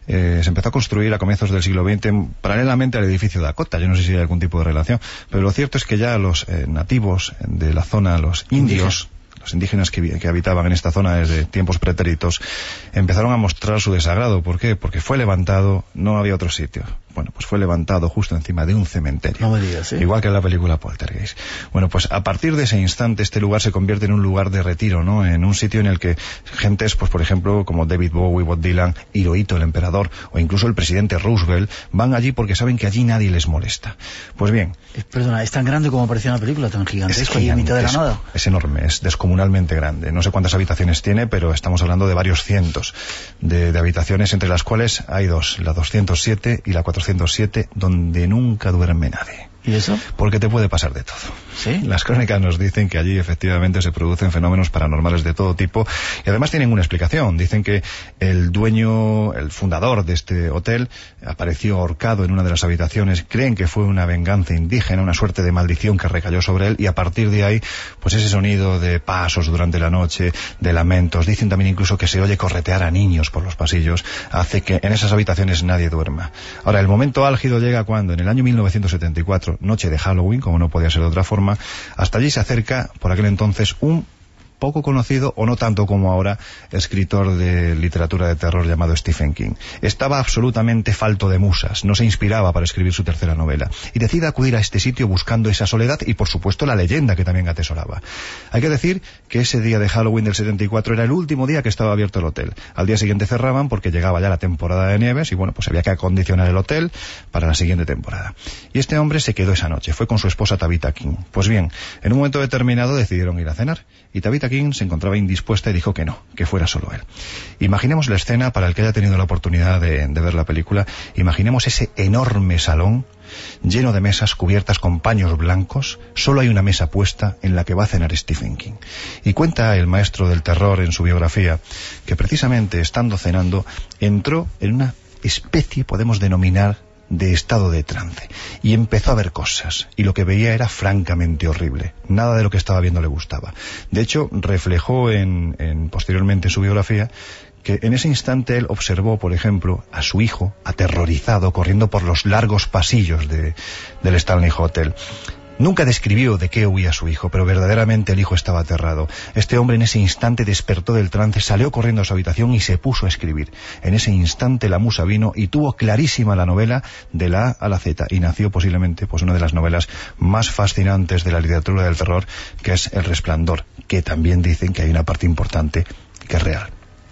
a comienzos del siglo XX paralelamente al edificio Dakota. Yo no sé si hay algún tipo de relación, pero lo cierto es que ya los nativos de la zona, los indios, los indígenas que habitaban en esta zona desde tiempos pretéritos, empezaron a mostrar su desagrado. ¿Por qué? Porque fue levantado, no había otro sitio. Bueno, pues fue levantado justo encima de un cementerio. No me digas, ¿eh? Igual que en la película Poltergeist. Bueno, pues a partir de ese instante este lugar se convierte en un lugar de retiro, ¿no? En un sitio en el que gentes, pues por ejemplo, como David Bowie, Bob Dylan, Hirohito, el emperador, o incluso el presidente Roosevelt, van allí porque saben que allí nadie les molesta. Pues bien... Perdona, ¿es tan grande como aparecía en la película? ¿Tan gigantesco y en mitad de la nada? Es enorme, es descomunalmente grande. No sé cuántas habitaciones tiene, pero estamos hablando de varios cientos de habitaciones, entre las cuales hay dos, la 207 y la 407, donde nunca duerme nadie. ¿Y eso? Porque te puede pasar de todo. ¿Sí? Las crónicas nos dicen que allí efectivamente se producen fenómenos paranormales de todo tipo y además tienen una explicación. Dicen que el dueño, el fundador de este hotel, apareció ahorcado en una de las habitaciones. Creen que fue una venganza indígena, una suerte de maldición que recayó sobre él, y a partir de ahí, pues ese sonido de pasos durante la noche, de lamentos, dicen también incluso que se oye corretear a niños por los pasillos, hace que en esas habitaciones nadie duerma. Ahora, el momento álgido llega cuando, en el año 1974, noche de Halloween, como no podía ser de otra forma, hasta allí se acerca, por aquel entonces, un poco conocido, o no tanto como ahora, escritor de literatura de terror llamado Stephen King. Estaba absolutamente falto de musas, no se inspiraba para escribir su tercera novela, y decide acudir a este sitio buscando esa soledad y, por supuesto, la leyenda que también atesoraba. Hay que decir que ese día de Halloween del 74 era el último día que estaba abierto el hotel. Al día siguiente cerraban porque llegaba ya la temporada de nieves y, bueno, pues había que acondicionar el hotel para la siguiente temporada. Y este hombre se quedó esa noche, fue con su esposa Tabitha King. Pues bien, en un momento determinado decidieron ir a cenar, y Tabitha King se encontraba indispuesta y dijo que no, que fuera solo él. Imaginemos la escena, para el que haya tenido la oportunidad de ver la película. Imaginemos ese enorme salón lleno de mesas cubiertas con paños blancos. Solo hay una mesa puesta en la que va a cenar Stephen King. Y cuenta el maestro del terror en su biografía que precisamente estando cenando entró en una especie, podemos denominar, de estado de trance, y empezó a ver cosas, y lo que veía era francamente horrible. Nada de lo que estaba viendo le gustaba. De hecho, reflejó posteriormente en su biografía que en ese instante él observó, por ejemplo, a su hijo aterrorizado corriendo por los largos pasillos del Stanley Hotel. Nunca describió de qué huía su hijo, pero verdaderamente el hijo estaba aterrado. Este hombre en ese instante despertó del trance, salió corriendo a su habitación y se puso a escribir. En ese instante la musa vino y tuvo clarísima la novela de la A a la Z, y nació posiblemente pues una de las novelas más fascinantes de la literatura del terror, que es El Resplandor, que también dicen que hay una parte importante que es real.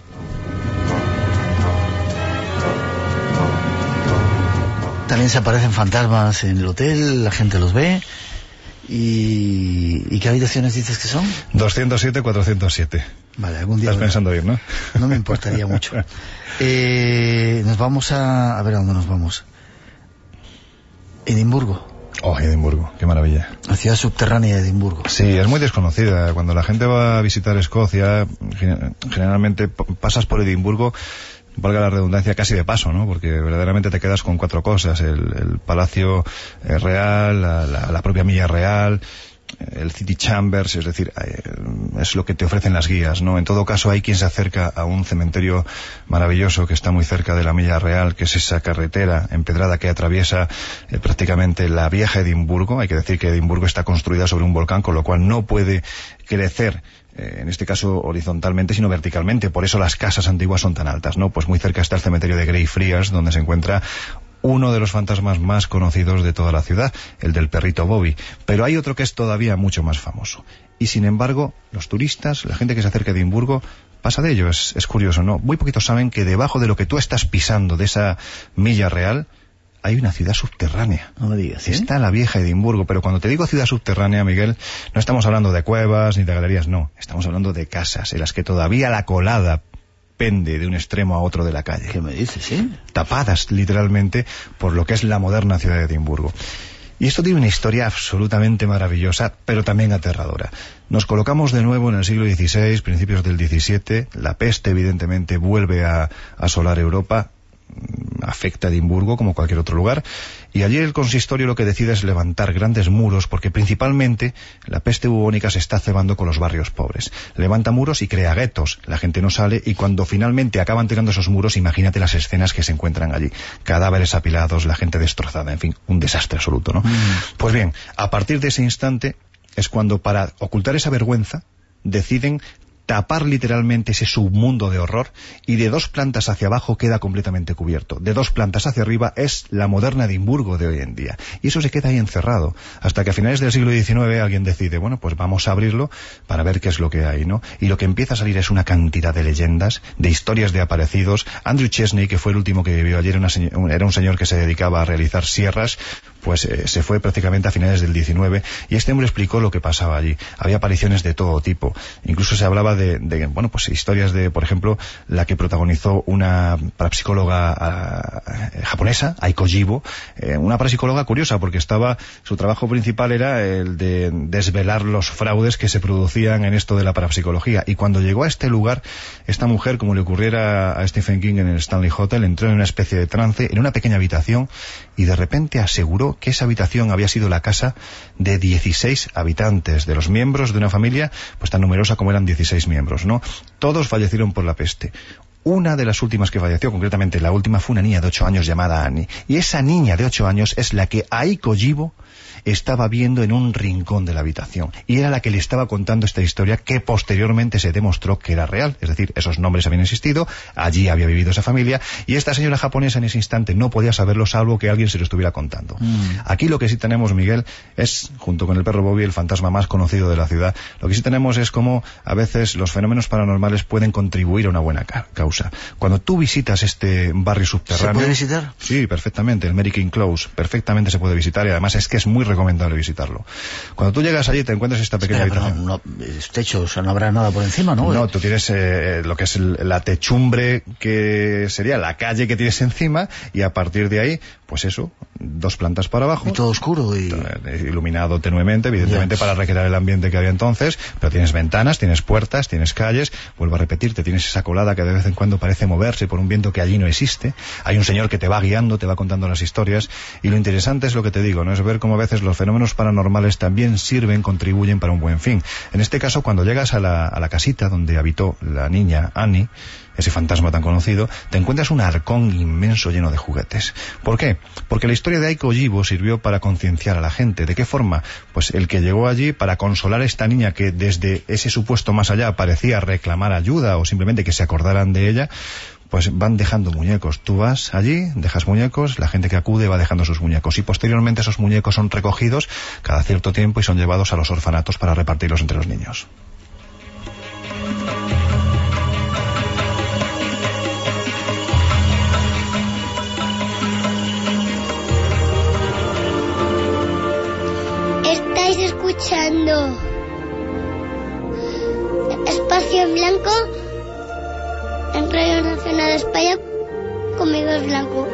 También se aparecen fantasmas en el hotel, la gente los ve. ¿Y qué habitaciones dices que son? 207, 407. Vale, algún día... Estás pensando ir, ¿no? No me importaría mucho. Nos vamos a ver, ¿a dónde nos vamos? Edimburgo. Oh, Edimburgo, qué maravilla. La ciudad subterránea de Edimburgo. Sí, es muy desconocida. Cuando la gente va a visitar Escocia, generalmente pasas por Edimburgo, valga la redundancia, casi de paso, ¿no? Porque verdaderamente te quedas con cuatro cosas: el Palacio Real, la propia Milla Real, el City Chambers, es decir, es lo que te ofrecen las guías, ¿no? En todo caso, hay quien se acerca a un cementerio maravilloso que está muy cerca de la Milla Real, que es esa carretera empedrada que atraviesa prácticamente la vieja Edimburgo. Hay que decir que Edimburgo está construida sobre un volcán, con lo cual no puede crecer, en este caso horizontalmente, sino verticalmente. Por eso las casas antiguas son tan altas, ¿no? Pues muy cerca está el cementerio de Greyfriars, donde se encuentra uno de los fantasmas más conocidos de toda la ciudad, el del perrito Bobby. Pero hay otro que es todavía mucho más famoso. Y sin embargo, los turistas, la gente que se acerca a Edimburgo, pasa de ello. Es curioso, ¿no? Muy poquitos saben que debajo de lo que tú estás pisando, de esa Milla Real, hay una ciudad subterránea. No me digas, ¿sí? Está la vieja Edimburgo, pero cuando te digo ciudad subterránea, Miguel, no estamos hablando de cuevas ni de galerías, no. Estamos hablando de casas en las que todavía la colada pende de un extremo a otro de la calle. ¿Qué me dices, sí? Tapadas, literalmente, por lo que es la moderna ciudad de Edimburgo. Y esto tiene una historia absolutamente maravillosa, pero también aterradora. Nos colocamos de nuevo en el siglo XVI, principios del XVII. La peste, evidentemente, vuelve a asolar Europa. Afecta a Edimburgo como cualquier otro lugar, y allí el consistorio lo que decide es levantar grandes muros, porque principalmente la peste bubónica se está cebando con los barrios pobres. Levanta muros y crea guetos, la gente no sale, y cuando finalmente acaban tirando esos muros, imagínate las escenas que se encuentran allí, cadáveres apilados, la gente destrozada, en fin, un desastre absoluto, ¿no? Pues bien, a partir de ese instante es cuando, para ocultar esa vergüenza, deciden tapar literalmente ese submundo de horror, y de 2 plantas hacia abajo queda completamente cubierto. De 2 plantas hacia arriba es la moderna Edimburgo de hoy en día. Y eso se queda ahí encerrado, hasta que a finales del siglo XIX alguien decide, bueno, pues vamos a abrirlo para ver qué es lo que hay, ¿no? Y lo que empieza a salir es una cantidad de leyendas, de historias de aparecidos. Andrew Chesney, que fue el último que vivió ayer, era un señor que se dedicaba a realizar sierras, pues se fue prácticamente a finales del XIX, y este hombre explicó lo que pasaba allí. Había apariciones de todo tipo. Incluso se hablaba de bueno, pues historias de, por ejemplo, la que protagonizó una parapsicóloga japonesa, Aiko Jibo, una parapsicóloga curiosa, porque su trabajo principal era el de desvelar los fraudes que se producían en esto de la parapsicología, y cuando llegó a este lugar, esta mujer, como le ocurriera a Stephen King en el Stanley Hotel, entró en una especie de trance en una pequeña habitación, y de repente aseguró que esa habitación había sido la casa de 16 habitantes, de los miembros de una familia pues tan numerosa como eran 16 miembros, ¿no? Todos fallecieron por la peste. Una de las últimas que falleció, concretamente la última, fue una niña de 8 años llamada Annie. Y esa niña de 8 años es la que Aiko Jibo estaba viendo en un rincón de la habitación. Y era la que le estaba contando esta historia, que posteriormente se demostró que era real. Es decir, esos nombres habían existido, allí había vivido esa familia, y esta señora japonesa en ese instante no podía saberlo, salvo que alguien se lo estuviera contando. Aquí lo que sí tenemos, Miguel, es, junto con el perro Bobby, el fantasma más conocido de la ciudad, lo que sí tenemos es cómo a veces los fenómenos paranormales pueden contribuir a una buena causa. Cuando tú visitas este barrio subterráneo... ¿Se puede visitar? Sí, perfectamente. El Mary King Close perfectamente se puede visitar, y además es que es muy recomendable visitarlo. Cuando tú llegas allí te encuentras esta pequeña habitación. No, es techo, o sea, no habrá nada por encima, ¿no? No, tú tienes lo que es la techumbre, que sería la calle que tienes encima, y a partir de ahí, pues eso, 2 plantas para abajo. Y todo oscuro y... iluminado tenuemente, evidentemente, para recrear el ambiente que había entonces, pero tienes ventanas, tienes puertas, tienes calles, vuelvo a repetirte, tienes esa colada que de vez en cuando parece moverse por un viento que allí no existe. Hay un señor que te va guiando, te va contando las historias, y lo interesante es lo que te digo, ¿no? Es ver cómo a veces los fenómenos paranormales también contribuyen para un buen fin. En este caso, cuando llegas a la casita donde habitó la niña Annie, ese fantasma tan conocido, te encuentras un arcón inmenso lleno de juguetes. ¿Por qué? Porque la historia de Aiko Jibo sirvió para concienciar a la gente. ¿De qué forma? Pues el que llegó allí para consolar a esta niña que desde ese supuesto más allá parecía reclamar ayuda, o simplemente que se acordaran de ella, pues van dejando muñecos. Tú vas allí, dejas muñecos, la gente que acude va dejando sus muñecos, y posteriormente esos muñecos son recogidos cada cierto tiempo y son llevados a los orfanatos para repartirlos entre los niños. Estáis escuchando Espacio en Blanco en Radio Nacional de España, conmigo es Blanco.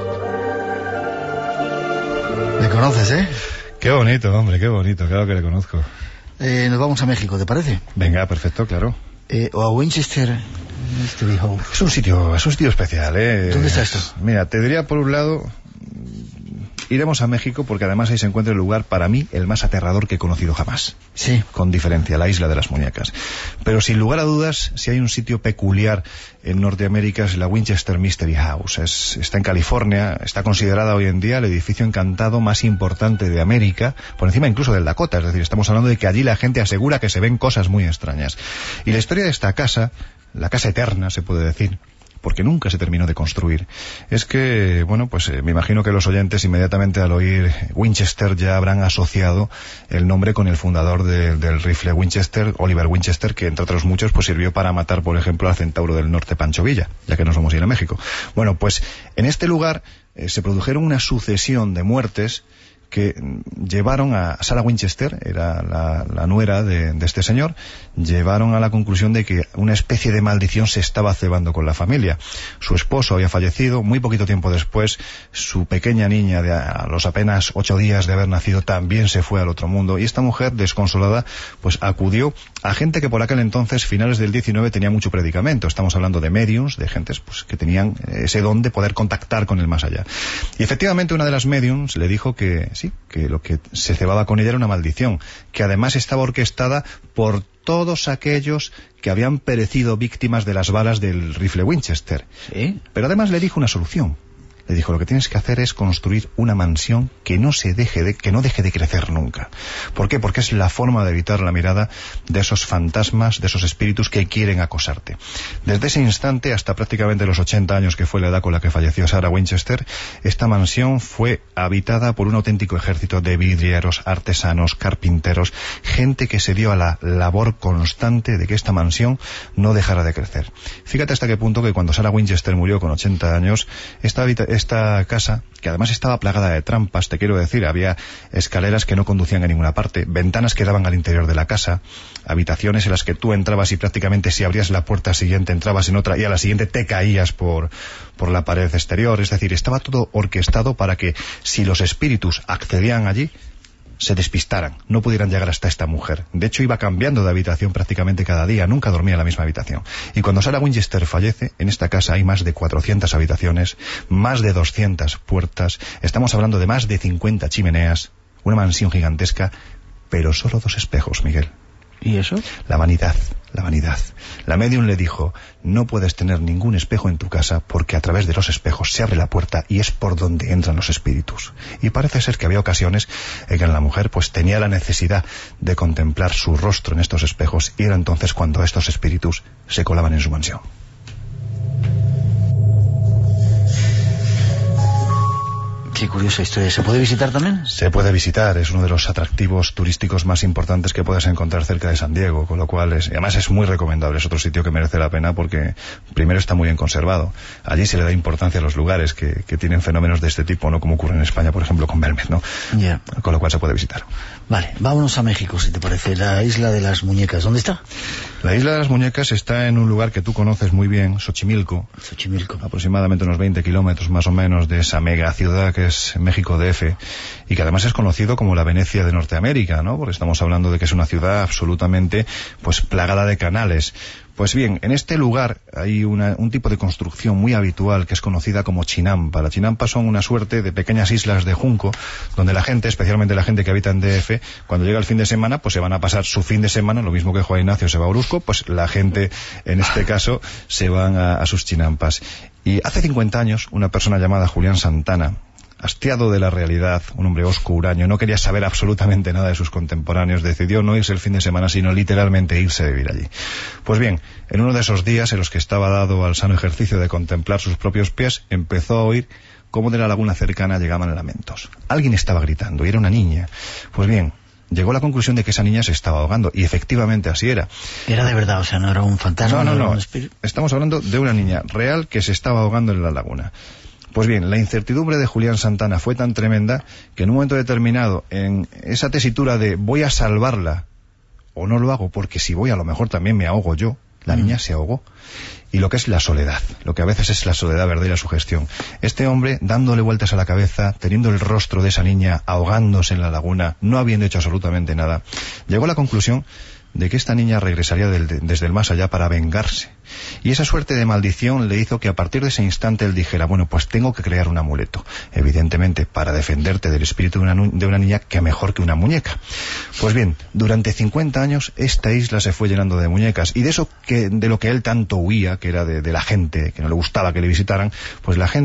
¿Le conoces, eh? Qué bonito, hombre, qué bonito, claro que le conozco. Nos vamos a México, ¿te parece? Venga, perfecto, claro. O a Winchester. Es un sitio especial, ¿eh? ¿Dónde está esto? Mira, te diría por un lado... Iremos a México porque además ahí se encuentra el lugar, para mí, el más aterrador que he conocido jamás. Sí. Con diferencia, la Isla de las Muñecas. Pero sin lugar a dudas, si hay un sitio peculiar en Norteamérica, es la Winchester Mystery House. Está en California, está considerada hoy en día el edificio encantado más importante de América, por encima incluso del Dakota. Es decir, estamos hablando de que allí la gente asegura que se ven cosas muy extrañas. Y la historia de esta casa, la casa eterna, se puede decir, porque nunca se terminó de construir, es que, bueno, pues me imagino que los oyentes inmediatamente al oír Winchester ya habrán asociado el nombre con el fundador del rifle Winchester, Oliver Winchester, que entre otros muchos pues sirvió para matar, por ejemplo, al centauro del norte Pancho Villa, ya que nos vamos a ir a México. Bueno, pues en este lugar se produjeron una sucesión de muertes que llevaron a Sarah Winchester, era la nuera de este señor, llevaron a la conclusión de que una especie de maldición se estaba cebando con la familia. Su esposo había fallecido, muy poquito tiempo después su pequeña niña, a los apenas 8 días de haber nacido, también se fue al otro mundo, y esta mujer, desconsolada, pues acudió a gente que por aquel entonces, finales del 19, tenía mucho predicamento. Estamos hablando de mediums, de gentes pues que tenían ese don de poder contactar con el más allá. Y efectivamente una de las mediums le dijo que sí, que lo que se cebaba con ella era una maldición, que además estaba orquestada por todos aquellos que habían perecido víctimas de las balas del rifle Winchester. ¿Sí? Pero además le dijo una solución. Le dijo, lo que tienes que hacer es construir una mansión que no deje de crecer nunca. ¿Por qué? Porque es la forma de evitar la mirada de esos fantasmas, de esos espíritus que quieren acosarte. Desde ese instante hasta prácticamente los 80 años, que fue la edad con la que falleció Sarah Winchester, esta mansión fue habitada por un auténtico ejército de vidrieros, artesanos, carpinteros, gente que se dio a la labor constante de que esta mansión no dejara de crecer. Fíjate hasta qué punto que cuando Sarah Winchester murió con 80 años, esta casa, que además estaba plagada de trampas, te quiero decir, había escaleras que no conducían a ninguna parte, ventanas que daban al interior de la casa, habitaciones en las que tú entrabas y prácticamente si abrías la puerta siguiente entrabas en otra y a la siguiente te caías por la pared exterior. Es decir, estaba todo orquestado para que si los espíritus accedían allí, se despistaran, no pudieran llegar hasta esta mujer. De hecho, iba cambiando de habitación prácticamente cada día, nunca dormía en la misma habitación. Y cuando Sarah Winchester fallece, en esta casa hay más de 400 habitaciones, más de 200 puertas, estamos hablando de más de 50 chimeneas, una mansión gigantesca, pero solo 2 espejos, Miguel. ¿Y eso? La vanidad, la vanidad. La medium le dijo, no puedes tener ningún espejo en tu casa porque a través de los espejos se abre la puerta y es por donde entran los espíritus. Y parece ser que había ocasiones en que la mujer pues tenía la necesidad de contemplar su rostro en estos espejos y era entonces cuando estos espíritus se colaban en su mansión. Qué curiosa historia. ¿Se puede visitar también? Se puede visitar, es uno de los atractivos turísticos más importantes que puedes encontrar cerca de San Diego, con lo cual además es muy recomendable, es otro sitio que merece la pena porque primero está muy bien conservado. Allí se le da importancia a los lugares que tienen fenómenos de este tipo, no como ocurre en España, por ejemplo, con Belmez, ¿no? Yeah. Con lo cual se puede visitar. Vale, vámonos a México, si te parece, la Isla de las Muñecas. ¿Dónde está? La Isla de las Muñecas está en un lugar que tú conoces muy bien, Xochimilco. Aproximadamente unos 20 kilómetros más o menos de esa mega ciudad que es México DF, y que además es conocido como la Venecia de Norteamérica, ¿no? Porque estamos hablando de que es una ciudad absolutamente pues plagada de canales. Pues bien, en este lugar hay un tipo de construcción muy habitual que es conocida como chinampa. La chinampa son una suerte de pequeñas islas de junco donde la gente, especialmente la gente que habita en DF, cuando llega el fin de semana, pues se van a pasar su fin de semana, lo mismo que Juan Ignacio se va a Orozco, pues la gente, en este caso, se van a sus chinampas. Y hace 50 años, una persona llamada Julián Santana, hastiado de la realidad, un hombre oscuraño, no quería saber absolutamente nada de sus contemporáneos, decidió no irse el fin de semana, sino literalmente irse a vivir allí. Pues bien, en uno de esos días en los que estaba dado al sano ejercicio de contemplar sus propios pies, empezó a oír cómo de la laguna cercana llegaban lamentos. Alguien estaba gritando, y era una niña. Pues bien, llegó a la conclusión de que esa niña se estaba ahogando, y efectivamente así era. Era de verdad, o sea, no era un fantasma. No. Un espíritu. Estamos hablando de una niña real que se estaba ahogando en la laguna. Pues bien, la incertidumbre de Julián Santana fue tan tremenda que en un momento determinado, en esa tesitura de voy a salvarla o no lo hago porque si voy a lo mejor también me ahogo yo, la niña se ahogó. Y lo que es la soledad, lo que a veces es la soledad verdadera, su gestión. Este hombre, dándole vueltas a la cabeza, teniendo el rostro de esa niña ahogándose en la laguna, no habiendo hecho absolutamente nada, llegó a la conclusión de que esta niña regresaría desde el más allá para vengarse. Y esa suerte de maldición le hizo que a partir de ese instante él dijera, bueno, pues tengo que crear un amuleto, evidentemente para defenderte del espíritu de una niña que mejor que una muñeca. Pues bien, durante 50 años esta isla se fue llenando de muñecas, y de lo que él tanto huía, que era de la gente, que no le gustaba que le visitaran, pues la gente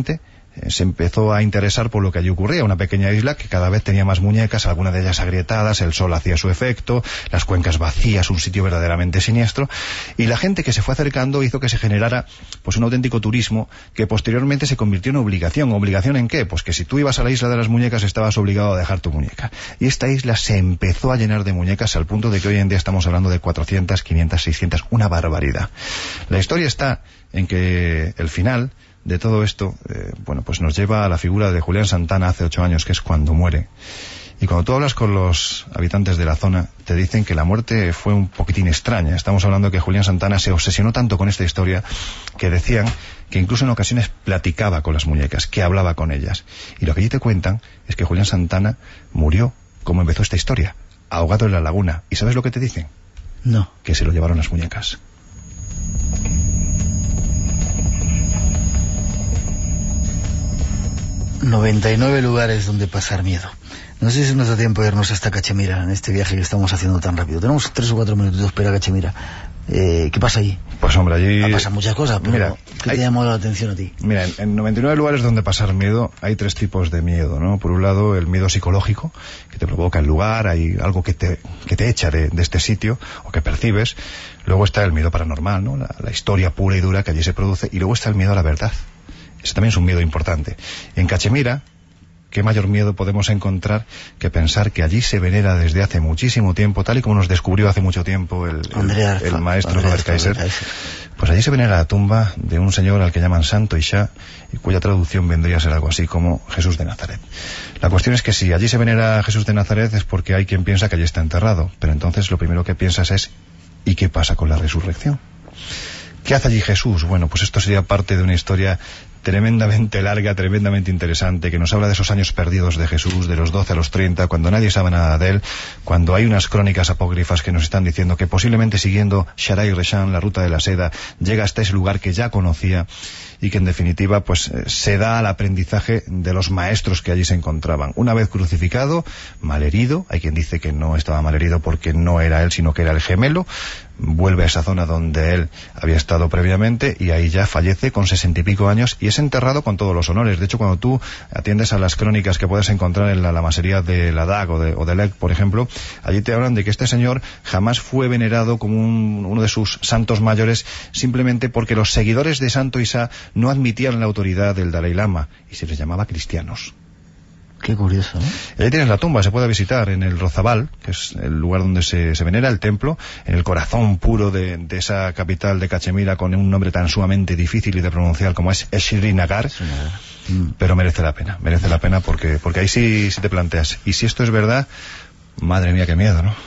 se empezó a interesar por lo que allí ocurría, una pequeña isla que cada vez tenía más muñecas, algunas de ellas agrietadas, el sol hacía su efecto, las cuencas vacías, un sitio verdaderamente siniestro, y la gente que se fue acercando hizo que se generara pues un auténtico turismo que posteriormente se convirtió en obligación. ¿Obligación en qué? Pues que si tú ibas a la isla de las muñecas estabas obligado a dejar tu muñeca. Y esta isla se empezó a llenar de muñecas al punto de que hoy en día estamos hablando de 400, 500, 600, una barbaridad. La historia está en que el final de todo esto, pues nos lleva a la figura de Julián Santana hace 8 años, que es cuando muere. Y cuando tú hablas con los habitantes de la zona, te dicen que la muerte fue un poquitín extraña. Estamos hablando de que Julián Santana se obsesionó tanto con esta historia que decían que incluso en ocasiones platicaba con las muñecas, que hablaba con ellas. Y lo que allí te cuentan es que Julián Santana murió como empezó esta historia, ahogado en la laguna. ¿Y sabes lo que te dicen? No. Que se lo llevaron las muñecas. 99 lugares donde pasar miedo. No sé si nos da tiempo de irnos hasta Cachemira en este viaje que estamos haciendo tan rápido. Tenemos 3 o 4 minutos para Cachemira. ¿Qué pasa allí? Pues hombre, allí... Pasan muchas cosas, pero mira, ¿qué te llamó la atención a ti? Mira, en 99 lugares donde pasar miedo hay 3 tipos de miedo, ¿no? Por un lado, el miedo psicológico, que te provoca el lugar, hay algo que te echa de este sitio, o que percibes. Luego está el miedo paranormal, ¿no? La historia pura y dura que allí se produce. Y luego está el miedo a la verdad. Ese también es un miedo importante. En Cachemira, ¿qué mayor miedo podemos encontrar que pensar que allí se venera desde hace muchísimo tiempo, tal y como nos descubrió hace mucho tiempo el maestro Robert Kaiser? Pues allí se venera la tumba de un señor al que llaman Santo Isha, y cuya traducción vendría a ser algo así como Jesús de Nazaret. La cuestión es que si allí se venera a Jesús de Nazaret es porque hay quien piensa que allí está enterrado, pero entonces lo primero que piensas es ¿y qué pasa con la resurrección? ¿Qué hace allí Jesús? Bueno, pues esto sería parte de una historia tremendamente larga, tremendamente interesante, que nos habla de esos años perdidos de Jesús, de los 12 a los 30, cuando nadie sabe nada de él, cuando hay unas crónicas apócrifas que nos están diciendo que posiblemente siguiendo Sharai Reshan, la ruta de la seda, llega hasta ese lugar que ya conocía y que en definitiva pues se da al aprendizaje de los maestros que allí se encontraban. Una vez crucificado, malherido, hay quien dice que no estaba malherido porque no era él, sino que era el gemelo, vuelve a esa zona donde él había estado previamente y ahí ya fallece con 60 y pico años y es enterrado con todos los honores. De hecho, cuando tú atiendes a las crónicas que puedes encontrar en la masería de Ladakh o de Lek, por ejemplo, allí te hablan de que este señor jamás fue venerado como uno de sus santos mayores simplemente porque los seguidores de Santo Isa no admitían la autoridad del Dalai Lama y se les llamaba cristianos. Qué curioso, ¿no? Y ahí tienes la tumba, se puede visitar en el Rozabal, que es el lugar donde se venera el templo, en el corazón puro de esa capital de Cachemira, con un nombre tan sumamente difícil y de pronunciar como es Srinagar. Pero merece la pena porque ahí sí te planteas, y si esto es verdad, madre mía, qué miedo, ¿no?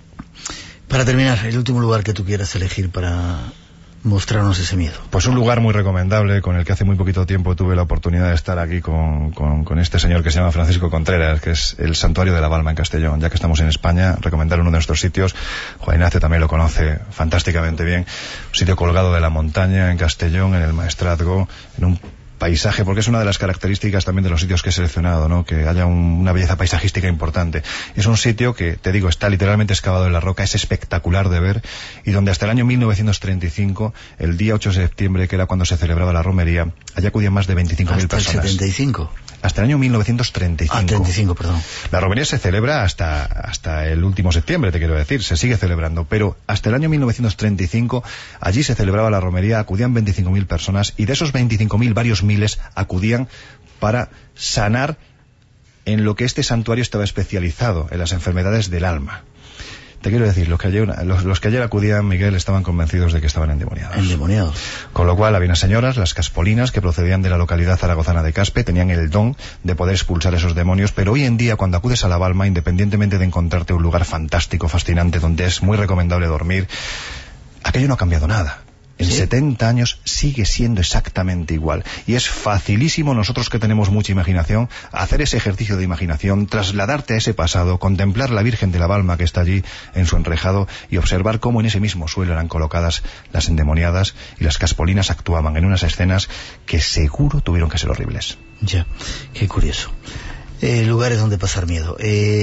Para terminar, el último lugar que tú quieras elegir para mostrarnos ese miedo. Pues un lugar muy recomendable, con el que hace muy poquito tiempo tuve la oportunidad de estar aquí con este señor que se llama Francisco Contreras, que es el Santuario de la Balma en Castellón. Ya que estamos en España, recomendar uno de nuestros sitios. Juan Ignacio también lo conoce fantásticamente bien. Un sitio colgado de la montaña en Castellón, en el Maestrazgo, en un paisaje, porque es una de las características también de los sitios que he seleccionado, ¿no? Que haya una belleza paisajística importante. Es un sitio que, te digo, está literalmente excavado en la roca, es espectacular de ver, y donde hasta el año 1935, el día 8 de septiembre, que era cuando se celebraba la romería, allá acudían más de 25.000 personas. ¿Hasta el 75? Hasta el año 1935. Ah, 35, perdón. La romería se celebra hasta el último septiembre, te quiero decir, se sigue celebrando, pero hasta el año 1935, allí se celebraba la romería, acudían 25.000 personas, y de esos 25.000, varios miles acudían para sanar en lo que este santuario estaba especializado, en las enfermedades del alma. Te quiero decir, los que ayer acudían, Miguel, estaban convencidos de que estaban endemoniados. Endemoniados. Con lo cual, había unas señoras, las caspolinas, que procedían de la localidad zaragozana de Caspe, tenían el don de poder expulsar esos demonios, pero hoy en día, cuando acudes a la Balma, independientemente de encontrarte un lugar fantástico, fascinante, donde es muy recomendable dormir, aquello no ha cambiado nada. En 70 años sigue siendo exactamente igual. Y es facilísimo, nosotros que tenemos mucha imaginación, hacer ese ejercicio de imaginación, trasladarte a ese pasado, contemplar la Virgen de la Balma que está allí en su enrejado y observar cómo en ese mismo suelo eran colocadas las endemoniadas y las caspolinas actuaban en unas escenas que seguro tuvieron que ser horribles. Ya, qué curioso. Lugares donde pasar miedo.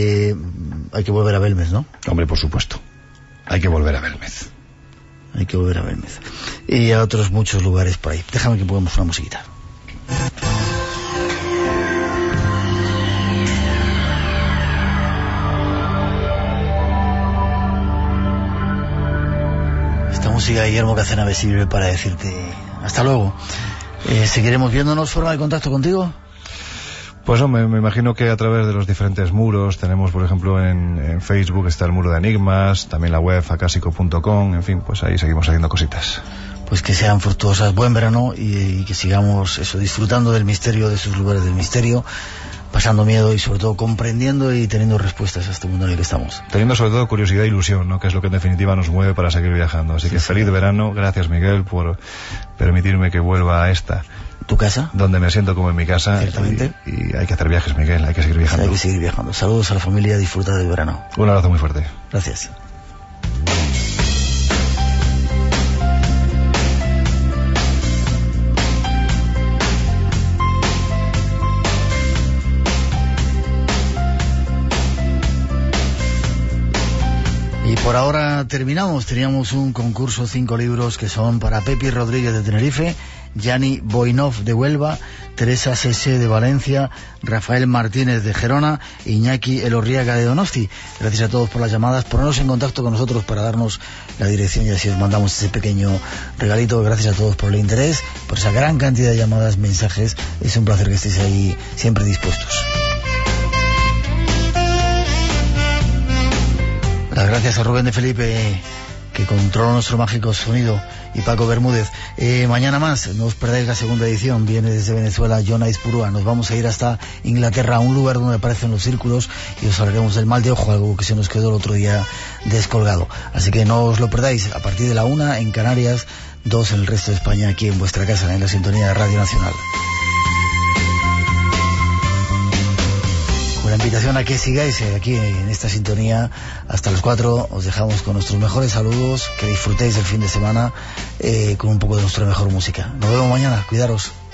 Hay que volver a Belmez, ¿no? Hombre, por supuesto. Hay que volver a Belmez. Hay que volver a Belmez. Y a otros muchos lugares por ahí. Déjame que pongamos una musiquita. música de Guillermo Casanave sirve para decirte hasta luego. ¿Seguiremos viéndonos? ¿Forma de contacto contigo? Pues me imagino que a través de los diferentes muros, tenemos por ejemplo en Facebook está el muro de Enigmas, también la web acásico.com, en fin, pues ahí seguimos haciendo cositas. Pues que sean fructuosas, buen verano y que sigamos eso, disfrutando del misterio, de esos lugares del misterio, pasando miedo y sobre todo comprendiendo y teniendo respuestas a este mundo en el que estamos. Teniendo sobre todo curiosidad e ilusión, ¿no? Que es lo que en definitiva nos mueve para seguir viajando. Así que feliz verano, gracias Miguel por permitirme que vuelva a esta. ¿Tu casa? Donde me siento como en mi casa. Ciertamente. Y hay que hacer viajes, Miguel, hay que seguir viajando. Hay que seguir viajando. Saludos a la familia, disfruta del verano. Un abrazo muy fuerte. Gracias. Y por ahora terminamos. Teníamos un concurso, 5 libros que son para Pepi Rodríguez de Tenerife, Gianni Boinov de Huelva, Teresa Sese de Valencia, Rafael Martínez de Gerona, Iñaki Elorriaga de Donosti. Gracias a todos por las llamadas, ponernos en contacto con nosotros para darnos la dirección y así os mandamos ese pequeño regalito. Gracias a todos por el interés, por esa gran cantidad de llamadas, mensajes. Es un placer que estéis ahí siempre dispuestos. Las gracias a Rubén de Felipe, que controla nuestro mágico sonido, y Paco Bermúdez. Mañana más, no os perdáis la segunda edición. Viene desde Venezuela Jonah Ispurúa. Nos vamos a ir hasta Inglaterra, a un lugar donde aparecen los círculos, y os hablaremos del mal de ojo, algo que se nos quedó el otro día descolgado. Así que no os lo perdáis, a partir de la 1 en Canarias, 2 en el resto de España, aquí en vuestra casa, en la sintonía de Radio Nacional. Una invitación a que sigáis aquí en esta sintonía hasta las 4. Os dejamos con nuestros mejores saludos, que disfrutéis el fin de semana con un poco de nuestra mejor música. Nos vemos mañana, cuidaros.